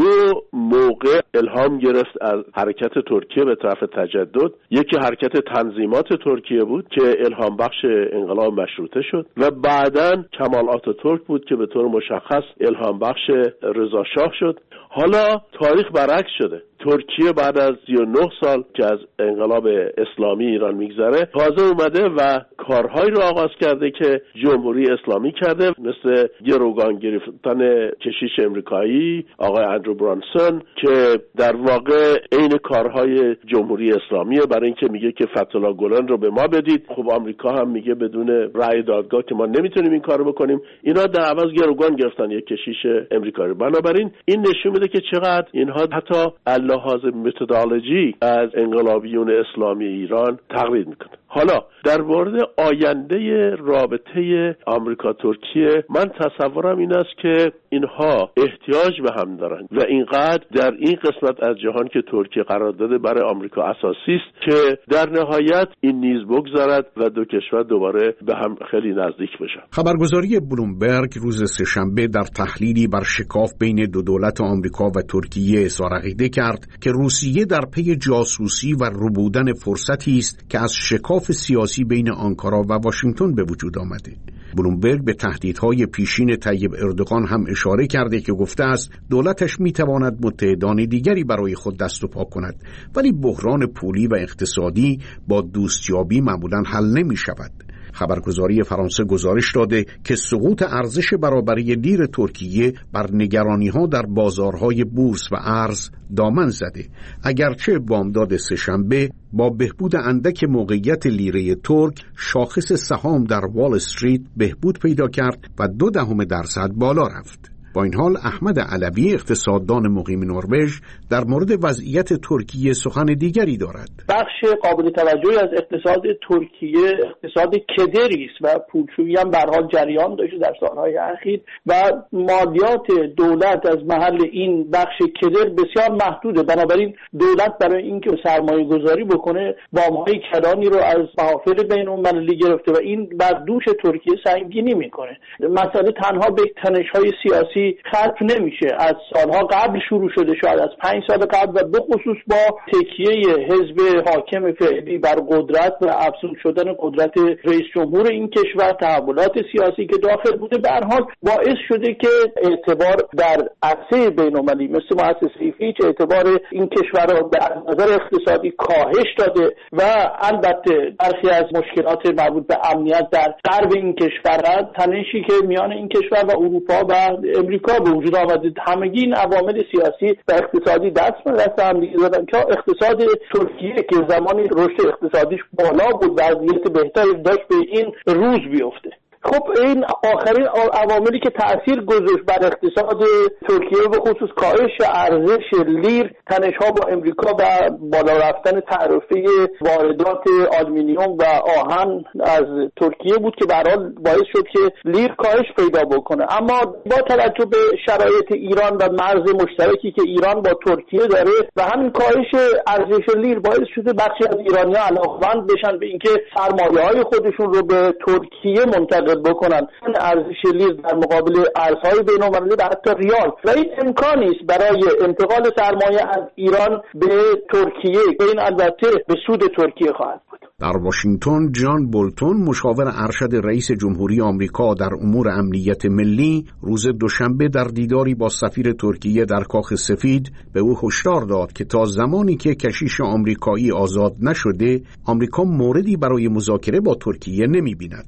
Speaker 20: موقع الهام گرفت از حرکت ترکیه به طرف تجدد. یکی حرکت تنظیمات ترکیه بود که الهام بخش انقلاب مشروطه شد و بعداً کمال آتاتورک بود که به طور مشخص الهام بخش رضا شاه شد. حالا تاریخ برعکس شده. ترکیه بعد از 39 سال که از انقلاب اسلامی ایران میگذره تازه اومده و کارهایی رو آغاز کرده که جمهوری اسلامی کرده، مثل گروگان گرفتن کشیش امریکایی آقای اندرو برانسون که در واقع عین کارهای جمهوری اسلامیه، برای اینکه میگه که فتح‌الله گلن رو به ما بدید. خب آمریکا هم میگه بدون رأی دادگاه که ما نمیتونیم این کارو بکنیم. اینا در عوض گروگان گرفتن یک کشیش امریکایی. بنابراین این نشون میده که چقدر اینها حتی لحاظ متدولوژی از انقلابیون اسلامی ایران تقلید میکنه. حالا در مورد آینده رابطه آمریکا ترکیه، من تصورم این است که اینها احتیاج به هم دارند و اینقدر در این قسمت از جهان که ترکیه قرار داده برای آمریکا اساسی است که در نهایت این نیز بگذارد و دو کشور دوباره به هم خیلی نزدیک بشن.
Speaker 6: خبرگزاری بلومبرگ روز سه‌شنبه در تحلیلی بر شکاف بین دو دولت آمریکا و ترکیه اظهار عقیده کرد که روسیه در پی جاسوسی و ربودن فرصتی است که از شکاف سیاسی بین آنکارا و واشنگتن به وجود آمده. بلومبرگ به تهدیدهای پیشین طیب اردوغان هم اشاره کرده که گفته است دولتش میتواند متحدان دیگری برای خود دست و پا کند، ولی بحران پولی و اقتصادی با دوستیابی معمولاً حل نمی شود. خبرگزاری فرانسه گزارش داده که سقوط ارزش برابری لیر ترکیه بر نگرانی‌ها در بازارهای بورس و ارز دامن زده، اگرچه بامداد سه‌شنبه با بهبود اندک موقعیت لیره ترک شاخص سهام در وال استریت بهبود پیدا کرد و 0.2% بالا رفت. با این حال احمد علوی اقتصاددان مقیم نروژ در مورد وضعیت ترکیه سخن دیگری دارد.
Speaker 21: بخش قابل توجهی از اقتصاد ترکیه اقتصاد کدری است و پولشویی هم به هر حال جریان داشته در سالهای اخیر و مالیات دولت از محل این بخش کدر بسیار محدوده. بنابراین دولت برای اینکه سرمایه گذاری بکنه وام‌های کلانی رو از محافل بین‌المللی گرفته و این بر دوش ترکیه سنگینی میکنه. مسئله تنها به تنش‌های سیاسی ختم نمیشه. از سالها قبل شروع شده، شاید از 5 سال قبل، و به خصوص با تکیه حزب حاکم فعلی بر قدرت و افزون شدن قدرت رئیس جمهور این کشور، تحولات سیاسی که داخل بوده، به هر حال باعث شده که اعتبار در عرصه بین‌المللی مثل مؤسسه فیچ اعتبار این کشور را به نظر اقتصادی کاهش داده و البته برخی از مشکلات مربوط به امنیت در غرب این کشور، تنشی که میان این کشور و اروپا و امریکا به وجود آمده، همگی این عوامل سیاسی و اقتصادی دست به دست هم دیگه دادن که اقتصاد ترکیه که زمانی رشد اقتصادیش بالا بود وضعیت بهتری داشت به این روز بیفته. خب این آخرین عواملی که تأثیر گذاشت بر اقتصاد ترکیه به خصوص کاهش ارزش لیر، تنش‌ها با امریکا و بالا رفتن تعرفه واردات آلومینیوم و آهن از ترکیه بود که به هر حال باعث شد که لیر کاهش پیدا بکنه. اما با توجه به شرایط ایران و مرز مشترکی که ایران با ترکیه داره و همین کاهش ارزش لیر باعث شده بخشی از ایرانی‌ها علاقه‌مند بشن به اینکه سرمایه‌های خودشون رو به ترکیه منتقل بکنن، ارزش لیر در مقابل ارزهای بین‌المللی و حتی ریال، و این امکانی است برای انتقال سرمایه از ایران به ترکیه که این البته به سود ترکیه خواهد بود.
Speaker 6: در واشنگتن جان بولتون مشاور ارشد رئیس جمهوری آمریکا در امور امنیت ملی روز دوشنبه در دیداری با سفیر ترکیه در کاخ سفید به او هشدار داد که تا زمانی که کشیش آمریکایی آزاد نشده آمریکا موردی برای مذاکره با ترکیه نمی‌بیند.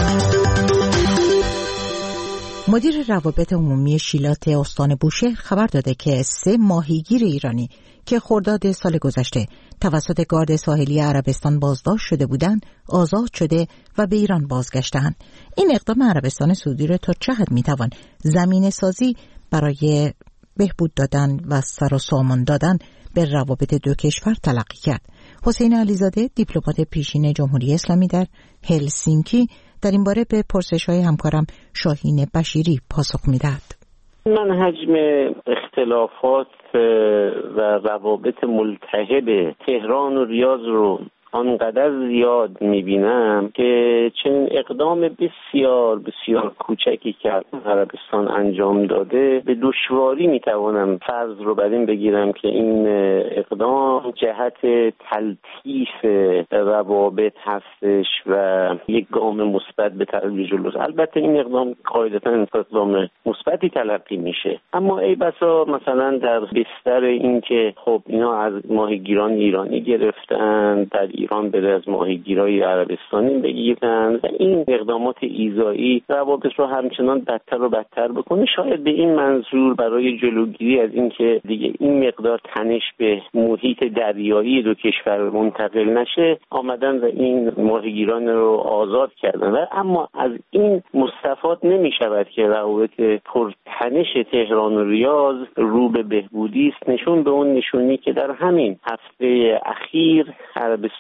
Speaker 1: مدیر روابط عمومی شیلات استان بوشهر خبر داده که 3 ماهیگیر ایرانی که خرداد سال گذشته توسط گارد ساحلی عربستان بازداشت شده بودند آزاد شده و به ایران بازگشتند. این اقدام عربستان سعودی را تا چه حد میتوان زمینه سازی برای بهبود دادن و سر و سامان دادن به روابط دو کشور تلقی کرد؟ حسین علیزاده دیپلمات پیشین جمهوری اسلامی در هلسینکی در این باره به پرسش‌های همکارم شاهین بشیری پاسخ می‌دهد.
Speaker 4: من حجم اختلافات و روابط ملتهب تهران و ریاض رو آنقدر زیاد میبینم که چنین اقدام بسیار بسیار کوچکی که عربستان انجام داده به دشواری میتوانم فرض رو بر این بگیرم که این اقدام جهت تلطیف روابط هستش و یک گام مثبت به طرف جلو. البته این اقدام قاعدتاً اقدام مثبتی تلقی میشه، اما ای بسا مثلا در بستر این که خب اینا از ماهیگیران ایرانی گرفتن، در ایران بره از ماهیگیرای عربستانی بگیرن و این اقدامات ایذایی روابط رو همچنان بدتر و بدتر بکنه، شاید به این منظور برای جلوگیری از این که دیگه این مقدار تنش به محیط دریایی دو کشور منتقل نشه آمدن و این ماهیگیران رو آزاد کردن. و اما از این مستفاد نمی شود که روابط پرتنش تهران و ریاض رو به بهبودی است، نشون به اون نشونی که در همین هفته اخیر عربستان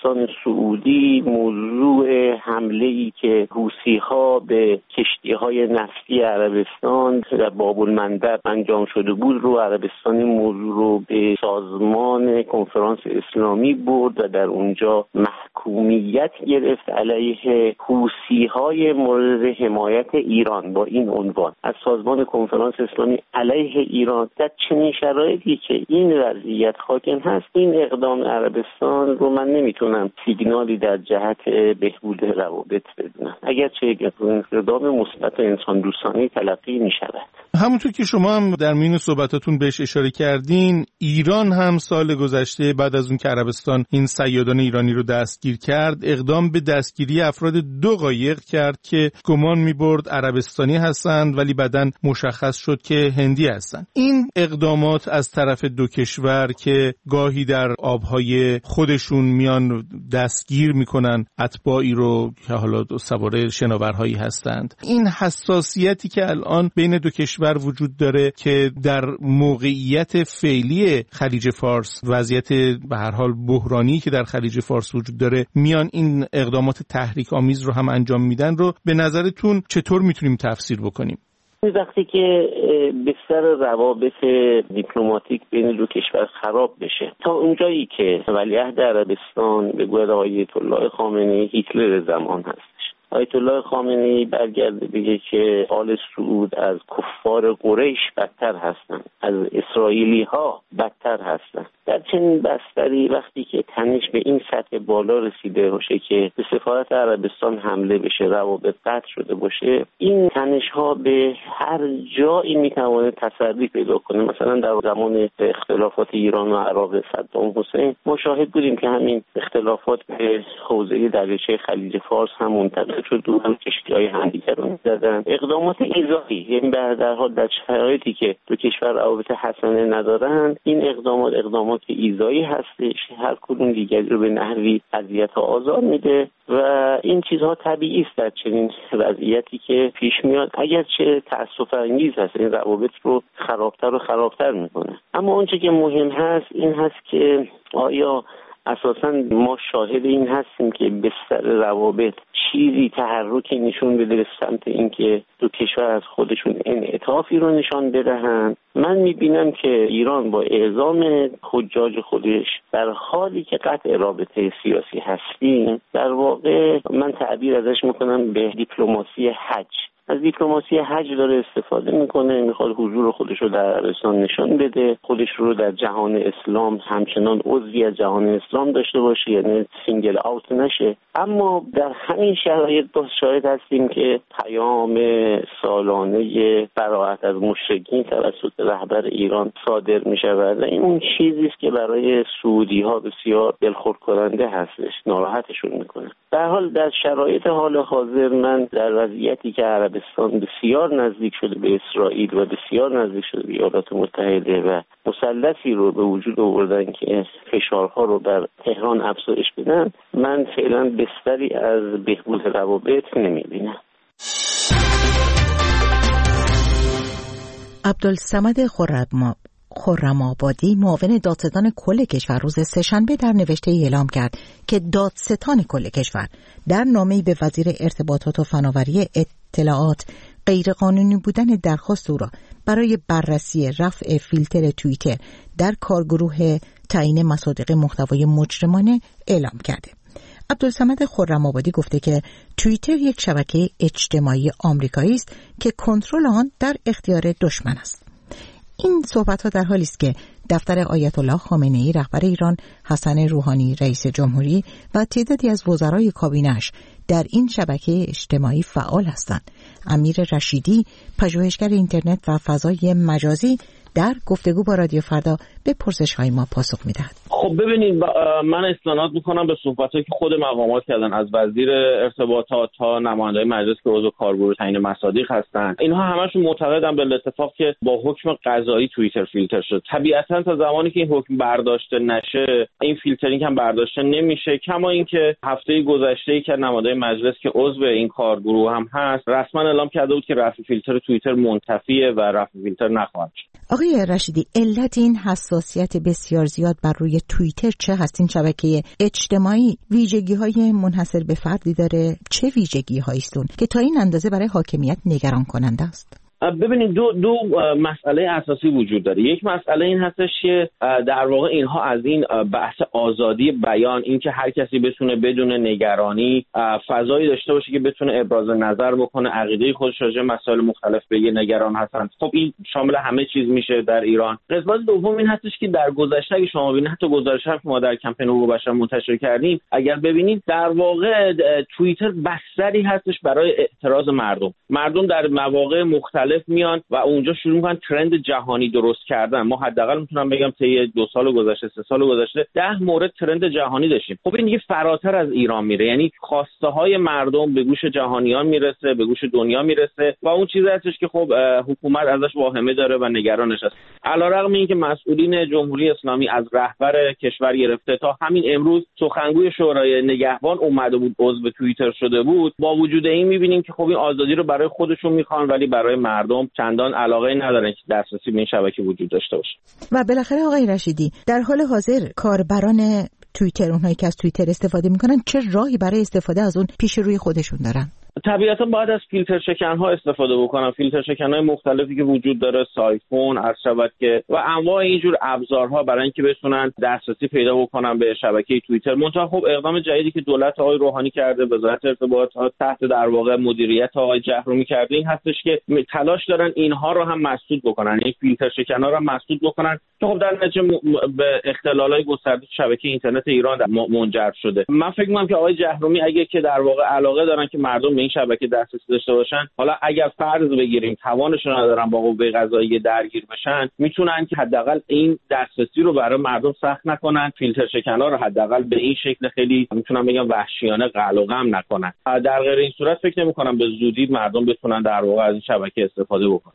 Speaker 4: عربستان سعودی موضوع حمله‌ای که حوثی‌ها به کشتی‌های نفتی عربستان در باب المندب انجام شده بود رو عربستان موضوع رو به سازمان کنفرانس اسلامی برد و در اونجا محکومیت گرفت علیه حوثی‌های مورد حمایت ایران با این عنوان از سازمان کنفرانس اسلامی علیه ایران. در چنین شرایطی که این وضعیت حاکم هست، این اقدام عربستان رو من نمیتونم سیگنالی در جهت بهبود روابط بدونم، اگرچه اقدام مثبت و انسان دوستانه تلقی میشود.
Speaker 5: همونطور که شما هم در میون صحبتاتون بهش اشاره کردین، ایران هم سال گذشته بعد از اون که عربستان این صیادان ایرانی رو دستگیر کرد، اقدام به دستگیری افراد 2 قایق کرد که گمان می‌برد عربستانی هستند ولی بعداً مشخص شد که هندی هستند. این اقدامات از طرف 2 کشور که گاهی در آبهای خودشون میان دستگیر میکنن اتباعی رو که حالا سواره شناورهایی هستند، این حساسیتی که الان بین 2 کشور وجود داره که در موقعیت فعلی خلیج فارس، وضعیت به هر حال بحرانی که در خلیج فارس وجود داره، میان این اقدامات تحریک آمیز رو هم انجام میدن، رو به نظرتون چطور میتونیم تفسیر بکنیم؟
Speaker 4: وقتی که بستر روابط دیپلماتیک بین 2 کشور خراب بشه، تا اونجایی که ولیعهد عربستان به گوید آیت الله خامنه‌ای هیتلر زمان هستش، آیت الله خامنه‌ای برگرده بگه که آل سعود از کفار قریش بدتر هستند، از اسرائیلی ها بدتر هستند. در چنین بستری وقتی که تنش به این سطح بالا رسیده باشه که به سفارت عربستان حمله بشه، روابط قطع شده باشه، این تنش ها به هر جایی میتونه تسری پیدا کنه. مثلا در زمان اختلافات ایران و عراق صدام حسین ما شاهد بودیم که همین اختلافات به حوزه دریاچه خلیج فارس هم منتقل شد و هم کشتی‌های همدیگر رو می‌زدن. اقدامات ایذایی، یعنی در حال در شرایطی که 2 کشور روابط حسنه ندارن، این اقدامات ایذایی هستش، هر کدوم دیگری رو به نحوی اذیت و آزار میده و این چیزها طبیعی است در چنین وضعیتی که پیش میاد، اگرچه تأسف انگیز هست، این روابط رو خرابتر و خرابتر میکنه. اما اونچه که مهم هست این هست که آیا اساساً ما شاهد این هستیم که بستر روابط چیزی تحرکی نشون بده به سمت اینکه 2 کشور از خودشون انعطافی رو نشان بدهند. من میبینم که ایران با اعزام حجاج خودش در حالی که قطع رابطه سیاسی هستیم، در واقع من تعبیر ازش میکنم به دیپلماسی حج. از دیپلماسی حج داره استفاده میکنه، میخواد حضور خودش رو در عربستان نشان بده، خودش رو در جهان اسلام همچنان عضوی از جهان اسلام داشته باشه، یعنی سینگل آوت نشه. اما در همین شرایط باز شاهد هستیم که پیام سالانه براءت از مشرکین توسط رهبر ایران صادر میشود و این اون چیزی است که برای سعودی ها بسیار دلخورد کننده هستش، ناراحتشون میکنه. در حال در شرایط حال حاضر من در وضعیتی که عربستان بسیار نزدیک شده به اسرائیل و بسیار نزدیک شده به ایالات متحده و مثلثی رو به وجود آوردن که فشارها رو بر تهران افزایش بدن، من فعلا بستری از بهبود روابط نمیبینم.
Speaker 1: عبدالصمد خرم‌آبادی، معاون دادستان کل کشور، روز سه‌شنبه در نوشته اعلام کرد که دادستان کل کشور در نامه‌ای به وزیر ارتباطات و فناوری اطلاعات غیرقانونی بودن درخواست او را برای بررسی رفع فیلتر توییتر در کارگروه تعیین مصادیق محتوای مجرمانه اعلام کرده. عبدالصمد خرم‌آبادی گفته که توییتر یک شبکه اجتماعی آمریکایی است که کنترل آن در اختیار دشمن است. این صحبت‌ها در حالی است که دفتر آیت الله خامنه‌ای رهبر ایران، حسن روحانی رئیس جمهوری و تعدادی از وزرای کابینه‌اش در این شبکه اجتماعی فعال هستند. امیر رشیدی، پژوهشگر اینترنت و فضای مجازی، در گفتگو با رادیو فردا به پرسش‌های ما پاسخ می‌دهد.
Speaker 22: خب ببینید، من استناد می‌کنم به صحبتایی که خود مقامات کردن، از وزیر ارتباطات تا نماینده‌های مجلس که عضو کارگروه تعیین مصادیق هستن. اینها همشون معتقدن به اتفاق که با حکم قضایی توییتر فیلتر شد. طبیعتاً تا زمانی که این حکم برداشته نشه، این فیلترینگ هم برداشته نمیشه. کما اینکه هفته گذشته که نماینده‌های مجلس که عضو این کارگروه هم هست، رسما اعلام کرده بود که رفع فیلتر توییتر منتفیه و رفع فیلتر نخواهد شد.
Speaker 1: آقای رشیدی، علت این حساسیت بسیار زیاد بر روی توییتر چه هست؟ این شبکه اجتماعی ویژگی‌های منحصر به فردی داره؟ چه ویژگی‌هایی است که تا این اندازه برای حاکمیت نگران کننده است؟
Speaker 22: ببینید دو مسئله اساسی وجود داره. یک مسئله این هستش که در واقع اینها از این بحث آزادی بیان، این که هر کسی بتونه بدون نگرانی فضایی داشته باشه که بتونه ابراز نظر بکنه، عقیده خودش راجع به مسائل مختلف بگه، نگران هستن. خب این شامل همه چیز میشه در ایران. قسمت دوم این هستش که در گذشته اگه شما ببینید، حتی گزارشی که ما در کمپین حقوق بشر منتشر کردیم، اگر ببینید در واقع توییتر بستری هستش برای اعتراض مردم در مواقع مختلف میان و اونجا شروع میکنن ترند جهانی درست کردن. ما حداقل میتونم بگم طی 2 سال گذشته 3 سال گذشته 10 مورد ترند جهانی داشتیم. خب این دیگه فراتر از ایران میره، یعنی خواسته های مردم به گوش جهانیان میرسه، به گوش دنیا میرسه و اون چیزی هستش که خب حکومت ازش واهمه داره و نگرانش است. علیرغم اینکه مسئولین جمهوری اسلامی از رهبر کشور گرفته تا همین امروز سخنگوی شورای نگهبان اومده بود، عضو توییتر شده بود، با وجود این میبینیم که خب این آزادی رو برای خودشون میخوان ولی برای مردم چندان علاقه ندارن که دسترسی به این شبکه وجود داشته باشه.
Speaker 1: و بالاخره آقای رشیدی، در حال حاضر کاربران توییتر، اونهایی که از توییتر استفاده میکنن، چه راهی برای استفاده از اون پیش روی خودشون دارن؟
Speaker 22: طبیعتا باید از فیلتر شکن‌ها استفاده بکنن، فیلتر شکن‌های مختلفی که وجود داره، سایفون، عرض شود که و انواع اینجور ابزارها برای اینکه بتونن دسترسی پیدا بکنن به شبکه توییتر. منتها خب اقدام جدیدی که دولت آقای روحانی کرده، وزارت ارتباطات تحت در واقع مدیریت آقای جهرومی کرده، این هستش که تلاش دارن اینها رو هم مسدود بکنن، این فیلتر شکن‌ها رو هم مسدود بکنن که خب در نتیجه به اختلال‌های گسترده شبکه اینترنت ایران منجر شده. من فکر می‌کنم که آقای جهرومی اگه که در واقع علاقه دارن که مردم به این شبکه دسترسی داشته باشن، حالا اگر فرض بگیریم توانشون ندارن با قوه قضاییه درگیر بشن، میتونن که حداقل این دسترسی رو برای مردم سخت نکنن، فیلتر شکن‌ها رو حداقل به این شکل خیلی میتونم بگم وحشیانه قلع و قم نکنن. در غیر این صورت فکر نمی‌کنم به زودی مردم بتونن در واقع از این شبکه استفاده بکنن.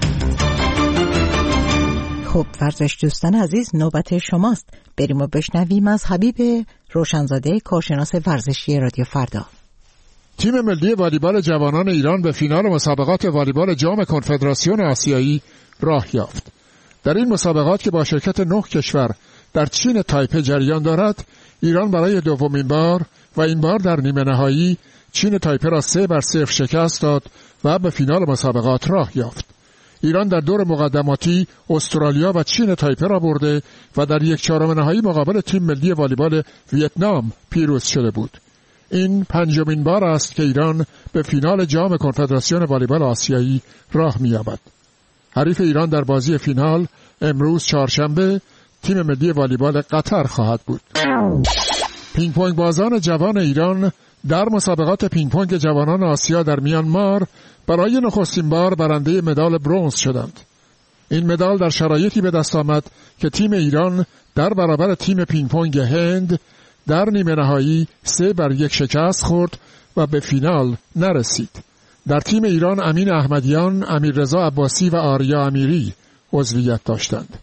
Speaker 1: خب ورزش دوستان عزیز، نوبت شماست. بریم و بشنویم از حبیب روشنزاده، کارشناس ورزشی رادیو فردا.
Speaker 2: تیم ملی والیبال جوانان ایران به فینال مسابقات والیبال جام کنفدراسیون آسیایی راه یافت. در این مسابقات که با شرکت 9 کشور در چین تایپه جریان دارد، ایران برای دومین بار و این بار در نیمه نهایی چین تایپه را 3-0 شکست داد و به فینال مسابقات راه یافت. ایران در دور مقدماتی استرالیا و چین تایپه را برده و در 1/4 نهایی مقابل تیم ملی والیبال ویتنام پیروز شده بود. این 5مین بار است که ایران به فینال جام کنفدراسیون والیبال آسیایی راه می‌یابد. حریف ایران در بازی فینال امروز چهارشنبه تیم ملی والیبال قطر خواهد بود. پینگ پونگ بازان جوان ایران در مسابقات پینگ پونگ جوانان آسیا در میانمار برای نخستین بار برنده مدال برنز شدند. این مدال در شرایطی به دست آمد که تیم ایران در برابر تیم پینگ پونگ هند در نیمه نهایی 3-1 شکست خورد و به فینال نرسید. در تیم ایران امین احمدیان، امیررضا عباسی و آریا امیری عضویت داشتند.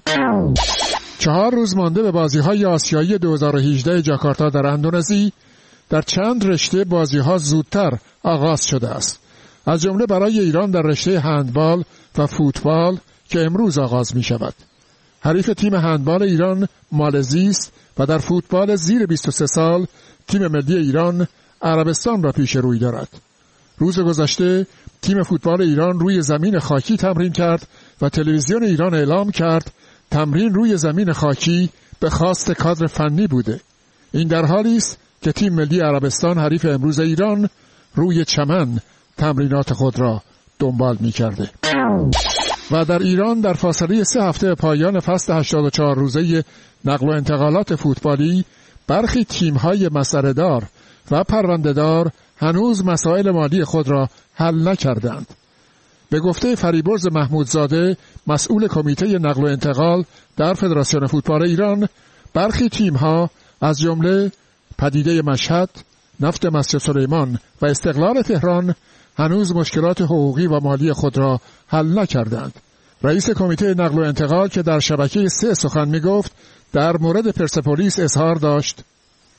Speaker 2: 4 روز مانده به بازی‌های آسیایی 2018 جاکارتا در اندونزی، در چند رشته بازی‌ها زودتر آغاز شده است. از جمله برای ایران در رشته هندبال و فوتبال که امروز آغاز می‌شود. حریف تیم هندبال ایران مالزی است و در فوتبال زیر 23 سال تیم ملی ایران عربستان را پیش روی دارد. روز گذشته تیم فوتبال ایران روی زمین خاکی تمرین کرد و تلویزیون ایران اعلام کرد تمرین روی زمین خاکی به خواست کادر فنی بوده. این در حالی است که تیم ملی عربستان حریف امروز ایران روی چمن تمرینات خود را دنبال می کرده. و در ایران در فاصله 3 هفته پایان فصل 84 روزه نقل و انتقالات فوتبالی، برخی تیم‌های مسئله‌دار و پرونده‌دار هنوز مسائل مالی خود را حل نکردند. به گفته فریبرز محمودزاده، مسئول کمیته نقل و انتقال در فدراسیون فوتبال ایران، برخی تیم‌ها از جمله پدیده مشهد، نفت مسجد سلیمان و استقلال تهران هنوز مشکلات حقوقی و مالی خود را حل نکردند. رئیس کمیته نقل و انتقال که در شبکه 3 سخن می گفت، در مورد پرسپولیس اظهار داشت: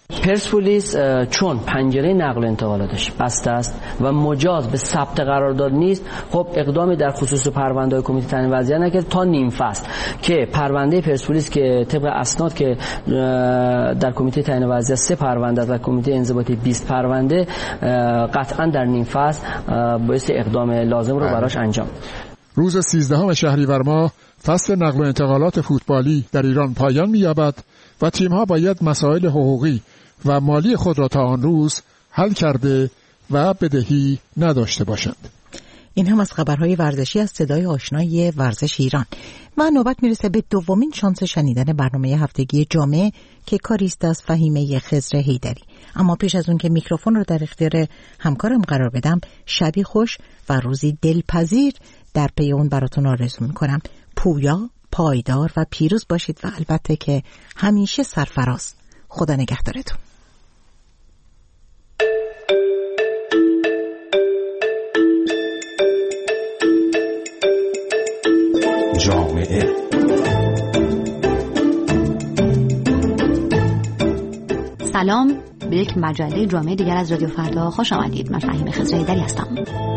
Speaker 7: پرسپولیس چون پنجره نقل و انتقالاتش بسته است و مجاز به ثبت قرارداد نیست، خب اقدامی در خصوص پرونده‌های کمیته تعیین وضعیت نکرد تا نیم فصل که پرونده پرسپولیس که طبق اسناد که در کمیته تعیین وضعیت 3 پرونده و کمیته انضباطی 20 پرونده قطعا در نیم فصل باعث اقدام لازم رو براش انجام.
Speaker 2: روز 13 شهریور ماه فصل نقل و انتقالات فوتبالی در ایران پایان می‌یابد و تیم‌ها باید مسائل حقوقی و مالی خود را تا آن روز حل کرده و بدهی نداشته باشند.
Speaker 1: این هم از خبرهای ورزشی از صدای آشنای ورزش ایران. و نوبت میرسه به دومین شانس شنیدن برنامه هفتگی جامعه که کاری است از فهیمه خضر حیدری. اما پیش از اون که میکروفون رو در اختیار همکارم قرار بدم، شبی خوش و روزی دلپذیر در پی اون براتون آرزو میکنم. پویا، پایدار و پیروز باشید و البته که همیشه سرفراز. خدا نگهدارتون.
Speaker 9: جامعه
Speaker 23: سلام، به یک مجله جامعه دیگر از رادیو فردا خوش آمدید. من فهیمه خضر حیدری هستم.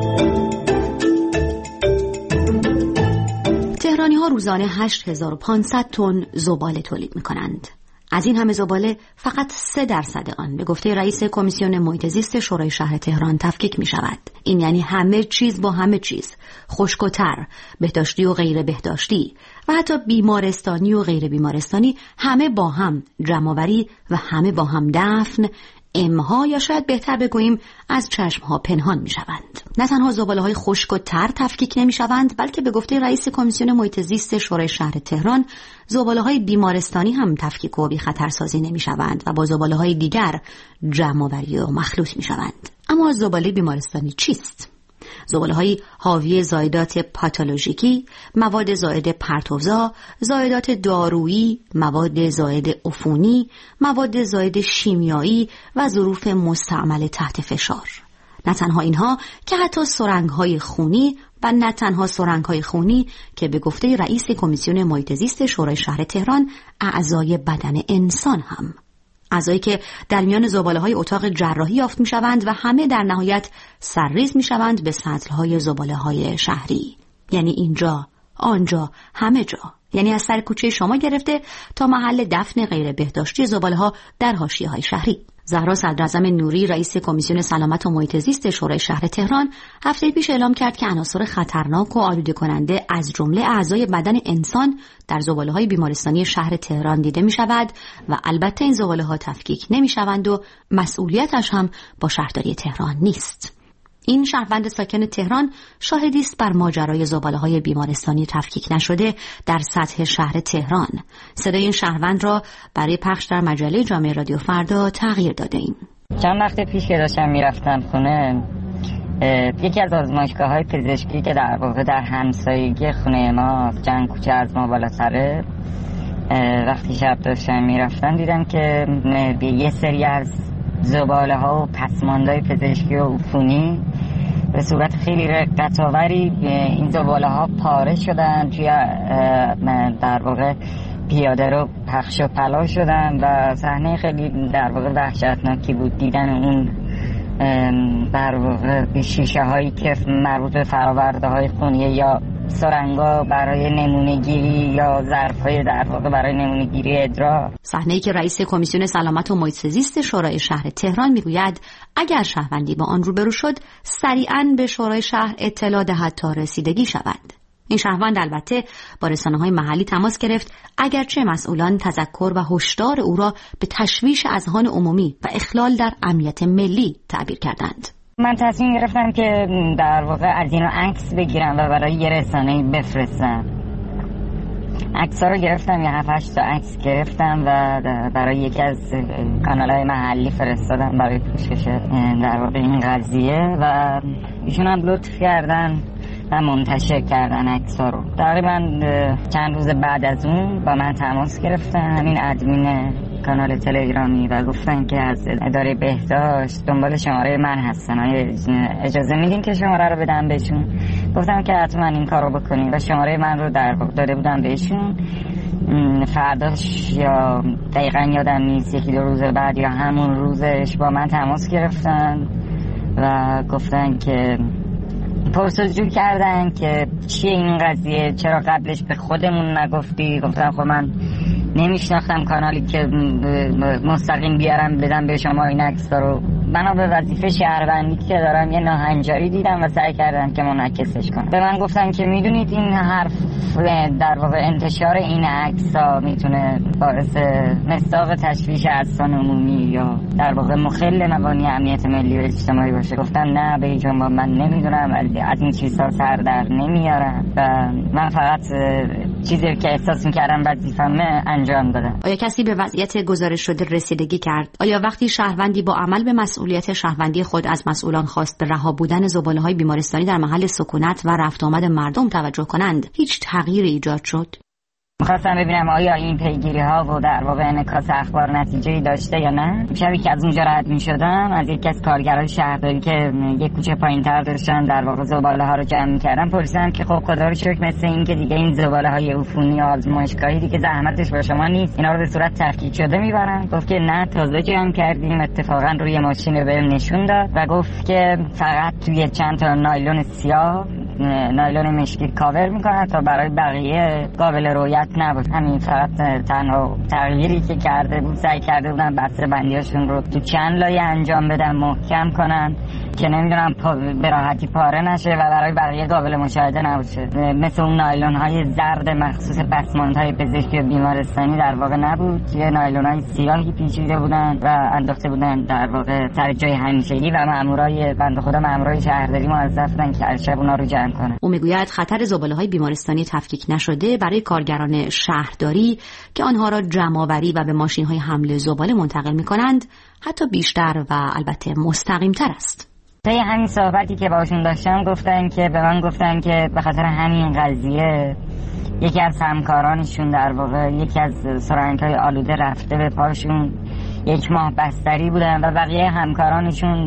Speaker 23: تهرانی ها روزانه 8500 تن زباله تولید می کنند. از این همه زباله فقط 3% آن به گفته رئیس کمیسیون محیط زیست شورای شهر تهران تفکیک می شود. این یعنی همه چیز با همه چیز، خشک و تر، بهداشتی و غیر بهداشتی و حتی بیمارستانی و غیر بیمارستانی، همه با هم جمع‌آوری و همه با هم دفن، امها یا شاید بهتر بگوییم از چشمها پنهان می شوند. نه تنها زباله‌های خشک و تر تفکیک نمی شوند، بلکه به گفته رئیس کمیسیون محیط زیست شورای شهر تهران زباله‌های بیمارستانی هم تفکیک و بی خطرسازی نمی شوند و با زباله‌های دیگر جمع‌آوری و مخلوط می شوند. اما زباله بیمارستانی چیست؟ زباله‌های حاوی زایدات پاتولوژیکی، مواد زائد پرتوزا، زایدات دارویی، مواد زائد عفونی، مواد زائد شیمیایی و ظروف مستعمل تحت فشار. نه تنها اینها که حتی سرنگ‌های خونی و نه تنها سرنگ‌های خونی که به گفته رئیس کمیسیون محیط زیست شورای شهر تهران اعضای بدن انسان هم. اعضایی که در میان زباله‌های اتاق جراحی یافت می‌شوند و همه در نهایت سرریز می‌شوند به سطل‌های زباله‌های شهری. یعنی اینجا، آنجا، همه جا. یعنی از سر کوچه شما گرفته تا محل دفن غیر بهداشتی زباله‌ها در حاشیه‌های شهری. زهرا صدراعظم نوری رئیس کمیسیون سلامت و محیط زیست شورای شهر تهران هفته پیش اعلام کرد که عناصر خطرناک و آلوده کننده از جمله اعضای بدن انسان در زباله‌های بیمارستانی شهر تهران دیده می‌شود و البته این زباله‌ها تفکیک نمی‌شوند و مسئولیتش هم با شهرداری تهران نیست. این شهروند ساکن تهران شاهدی است بر ماجرای زباله‌های بیمارستانی تفکیک نشده در سطح شهر تهران. صدای این شهروند را برای پخش در مجله جامعه رادیو فردا تغییر داده‌ایم.
Speaker 24: چند وقت پیش که داشتم میرفتم خونه، یکی از آزمایشگاه‌های پزشکی که در واقع در همسایگی خونه ما چند کوچه از ما بالاتره، وقتی شب داشتم میرفتم دیدم که یه سری از زباله‌ها و پسماندهای پزشکی و عفونی به صورت خیلی رقت‌آوری این زباله‌ها پاره شدن، توی در واقع پیاده رو پخش و پلا شدن و صحنه خیلی در واقع وحشتناکی بود دیدن اون در واقع شیشه هایی که مربوط به فراورده های خونیه یا سرنگا برای نمونه‌گیری یا ظرف‌های در واقع برای نمونه‌گیری ادرار.
Speaker 23: صحنه‌ای که رئیس کمیسیون سلامت و محیط زیست شورای شهر تهران میگوید اگر شهروندی با آن روبرو شد سریعاً به شورای شهر اطلاع دهد تا رسیدگی شود. این شهروند البته با رسانه‌های محلی تماس گرفت، اگرچه مسئولان تذکر و هشدار او را به تشویش اذهان عمومی و اخلال در امنیت ملی تعبیر کردند.
Speaker 24: من تصمیم گرفتم که در واقع از اینو عکس بگیرم و برای یه رسانه‌ای بفرستم. عکس‌ها رو گرفتم، یه 7-8 تا عکس گرفتم و برای یکی از کانال‌های محلی فرستادم برای پوشش در واقع این قضیه و ایشون هم لطف کردن و منتشر کردن عکس‌ها رو. تقریبا چند روز بعد از اون با من تماس گرفتن همین ادمین کانال تلگرامی و گفتن که از اداره بهداشت دنبال شماره من هستن، اجازه میدین که شماره رو بدم بهشون؟ گفتم که حتما این کارو بکنین و شماره من رو در واقع داده بودم بهشون فرداش یا دقیقا یادم نیست 1-2 روز بعد یا همون روزش با من تماس گرفتن و گفتن که پرسجو کردن که چیه این قضیه، چرا قبلش به خودمون نگفتی. گفتم خب من نمیشناختم کانالی که مستقیم بیارم بدم به شما این عکس رو. بنا به وظیفه شهروندی که دارم یه ناهنجاری دیدم و سعی کردم که منعکسش کنم. به من گفتن که میدونید این حرف در واقع انتشار این عکس‌ها میتونه باعث مصداق تشویش اذهان عمومی یا در واقع مخل مبانی امنیت ملی و اجتماعی باشه. گفتم نه به هیچ عنوان من نمیدونم، از این چیزها سر در نمیارم و من فقط چیزی که احساس میکردم وظیفه‌مه انجام دادم.
Speaker 23: آیا کسی به وضعیت گزارش شده رسیدگی کرد؟ آیا وقتی شهروندی با عمل به مسئولیت شهروندی خود از مسئولان خواست به رها بودن زباله‌های بیمارستانی در محل سکونت و رفت آمد مردم توجه کنند، هیچ تغییری ایجاد شد؟
Speaker 24: می‌خواستم ببینم آیا این پیگیری‌ها و در واقع انعکاس اخبار نتیجه‌ای داشته یا نه. شبی که از اونجا رد می‌شدم از یکی از کارگرای شهرداری که یک کوچه پایین‌تر داشتن در واقع زباله‌ها رو جمع می‌کردن پرسیدم که خب خدا رو شکر مثل این که دیگه این زباله‌های عفونی و آزمایشگاهی دیگه زحمتش با شما نیست، اینا رو به صورت تفکیک شده می‌برن. گفت که نه تازه جمع کردیم، اتفاقا روی ماشین بهم نشون داد و گفت که فقط توی چند تا نایلون سیاه، نایلون مشکی کاور می‌کنن تا برای بقیه قابل رؤیت نبود. همین فقط تنها تغییری که کرده بود سعی کرده بودن بسته‌بندی‌هاشون رو تو چند لایه انجام بدن، محکم کنن که نمیدونم به راحتی پاره نشه و برای بقیه قابل مشاهده نباشه. مثل اون نایلون‌های زرد مخصوص پسماندهای پزشکی و بیمارستانی در واقع نبود، یه نایلون‌های سیاهی پیچیده بودن و انداخته بودن در واقع سر جای همیشگی و مامورای بنده خدا مامورای شهرداری موظف بودن که هر شب اونا رو جمع کنن.
Speaker 23: او میگوید خطر زباله‌های بیمارستانی تفکیک نشده برای کارگران شهرداری که آنها را جمع‌آوری و به ماشین‌های حمل زباله منتقل می‌کنند حتی بیشتر و البته مستقیم‌تر است.
Speaker 24: طی همین صحبتی که باشون داشتم گفتن که به من گفتن که به خاطر همین قضیه یکی از همکارانشون در واقع یکی از سرنگ‌های آلوده رفته به پاشون، 1 ماه بستری بودن و بقیه همکارانشون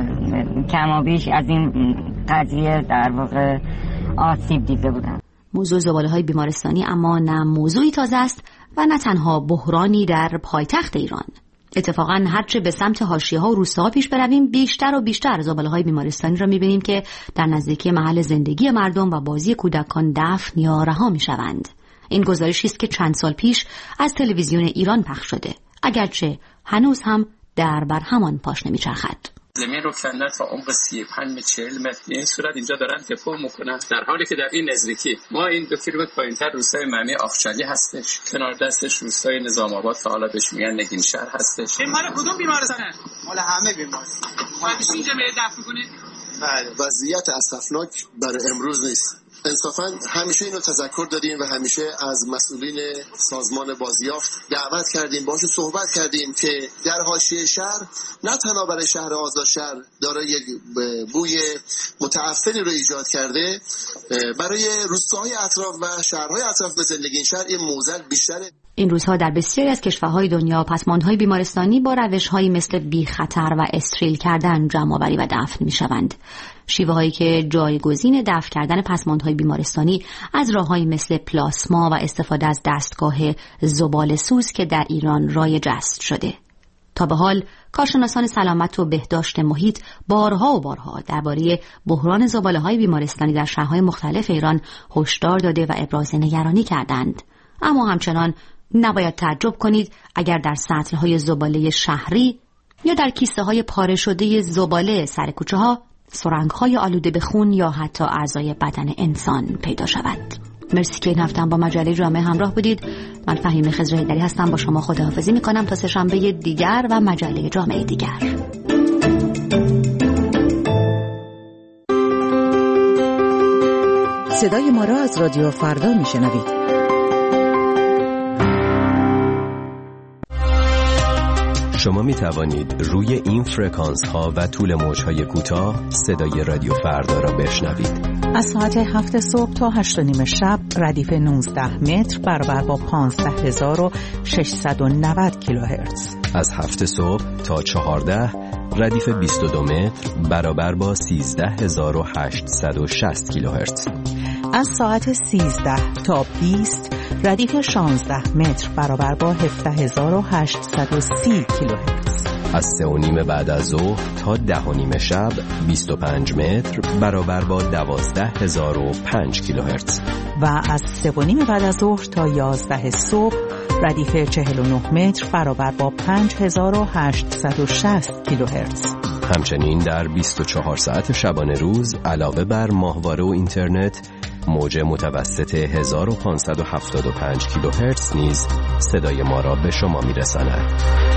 Speaker 24: کم و بیش از این قضیه در واقع آسیب دیده بودن.
Speaker 23: موضوع زباله‌های بیمارستانی اما نه موضوعی تازه است و نه تنها بحرانی در پایتخت ایران. اتفاقاً هرچه به سمت حاشیه‌ها و روستاها پیش برویم بیشتر و بیشتر زباله‌های بیمارستانی را می‌بینیم که در نزدیکی محل زندگی مردم و بازی کودکان دفن یا رها می‌شوند. این گزارشی است که چند سال پیش از تلویزیون ایران پخش شده، اگرچه هنوز هم در بر همان پاشنه می‌چرخد.
Speaker 8: زمین رو کندن تا عمق 35-40 متر. این صورت اینجا دارن دفاع میکنن، در حالی که در این نزدیکی ما این 2 کیلومتر پایینتر روستای معنی آخچلی هستش، کنار دستش روستای نظام آباد که حالا بهش میگن نگین شهر هستش.
Speaker 10: این مال کدوم بیمارستانه؟ مال همه بیمارستان. ما میشه اینجا میره دفن کنید؟ بله.
Speaker 11: وضعیت اسفناک برای امروز نیست. انصافا همیشه اینو تذکر دادیم و همیشه از مسئولین سازمان بازیافت دعوت کردیم، باشون صحبت کردیم که در حاشیه شهر نه تنها برای شهر آزاد شهر داره یک بوی متعفنی رو ایجاد کرده، برای روستاهای اطراف و شهرهای اطراف مثل نگین شهر این موزل بیشتره.
Speaker 23: این روزها در بسیاری از کشورهای دنیا پسماندهای بیمارستانی با روش‌هایی مثل بی خطر و استریل کردن جمع‌آوری و دفن می‌شوند. شیوه‌هایی که جایگزین دفن کردن پسماندهای بیمارستانی از راه‌هایی مثل پلاسما و استفاده از دستگاه زباله‌سوز که در ایران رایج است شده. تا به حال کارشناسان سلامت و بهداشت محیط بارها و بارها درباره بحران زباله‌های بیمارستانی در شهرهای مختلف ایران هشدار داده و ابراز نگرانی کردند. اما همچنان نباید تعجب کنید اگر در سطل‌های زباله شهری یا در کیسه‌های پاره شده زباله سر کوچه‌ها سرنگ‌های آلوده به خون یا حتی اعضای بدن انسان پیدا شود. مرسی که این هفته با مجله جامعه همراه بودید. من فهیم خضرهیدری هستم، با شما خداحافظی می‌کنم تا سه‌شنبه دیگر و مجله جامعه دیگر.
Speaker 1: صدای ما را از رادیو فردا میشنوید.
Speaker 12: شما می توانید روی این فرکانس ها و طول موج های کوتاه صدای رادیو فردا را بشنوید.
Speaker 25: از ساعت 7 صبح تا 8:30 شب ردیف 19 متر برابر با 15690 کیلوهرتز.
Speaker 12: از 7 صبح تا 14 ردیف 22 متر برابر با 13860 کیلوهرتز.
Speaker 25: از ساعت 13 تا 20 ردیف 16 متر برابر با 17830 کیلوهرتز.
Speaker 12: از 3:30 بعد از ظهر تا 10:30 شب 25 متر برابر با 12005 کیلوهرتز.
Speaker 25: و از 3:30 بعد از ظهر تا 11 صبح ردیف 49 متر برابر با 5860 کیلوهرتز.
Speaker 12: همچنین در 24 ساعت شبانه روز علاوه بر ماهواره و اینترنت، موج متوسط 1575 کیلوهرتز نیز صدای ما را به شما میرساند.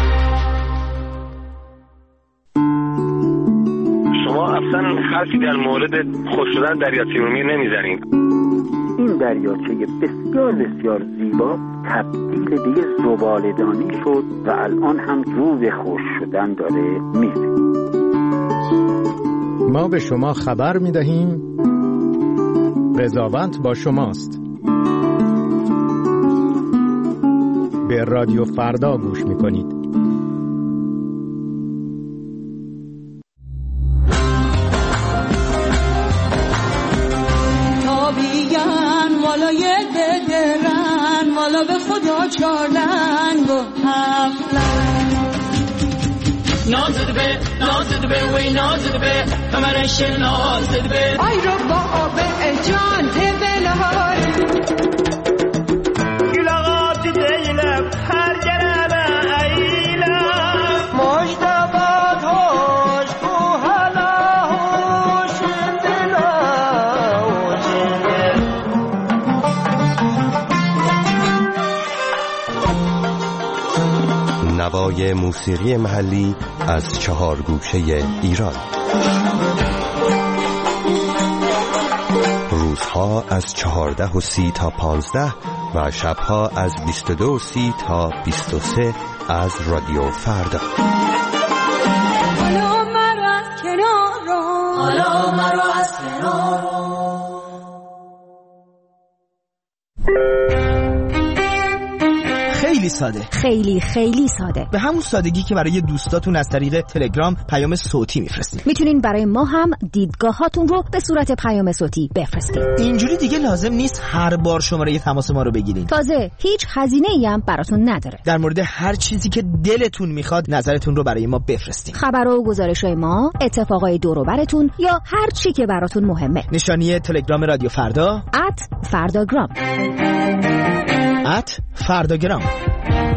Speaker 3: شما اصلا حرفی در مورد خوش شدن دریاچه ارومیه نمیزنید.
Speaker 13: این دریاچه بسیار بسیار زیبا تبدیل به یه زباله‌دانی شد و الان هم رو به خوش شدن داره میره.
Speaker 14: ما به شما خبر میدهیم قضاوت با شماست. به رادیو فردا گوش میکنید.
Speaker 15: والا به خدا 4 لنگ و 7 لنگ نازد به وی نازد به کمرش نازد به ای رو با آب جان تبلهار گلاغات دیلم هر گرمه ایلم مجدبات هاش تو حالا هوش دلا
Speaker 12: نوای موسیقی محلی از 4 گوشه ایران. روزها از 14:30 تا 15 و شبها از 22:30 تا 23 از رادیو فردا.
Speaker 15: حالا مرا از کنار
Speaker 16: خیلی ساده،
Speaker 23: خیلی ساده،
Speaker 16: به همون سادگی که برای دوستاتون از طریق تلگرام پیام صوتی میفرستید.
Speaker 23: میتونین برای ما هم دیدگاهاتون رو به صورت پیام صوتی بفرستید.
Speaker 16: اینجوری دیگه لازم نیست هر بار شماره تماس ما رو بگیرین.
Speaker 23: تازه هیچ هزینه‌ای هم براتون نداره.
Speaker 16: در مورد هر چیزی که دلتون میخواد نظرتون رو برای ما بفرستید.
Speaker 23: خبرها و گزارش‌های ما، اتفاقای دور و براتون یا هر چی که براتون مهمه.
Speaker 16: نشانی تلگرام رادیو فردا
Speaker 23: @فرداگرام.
Speaker 16: @فرداگرام.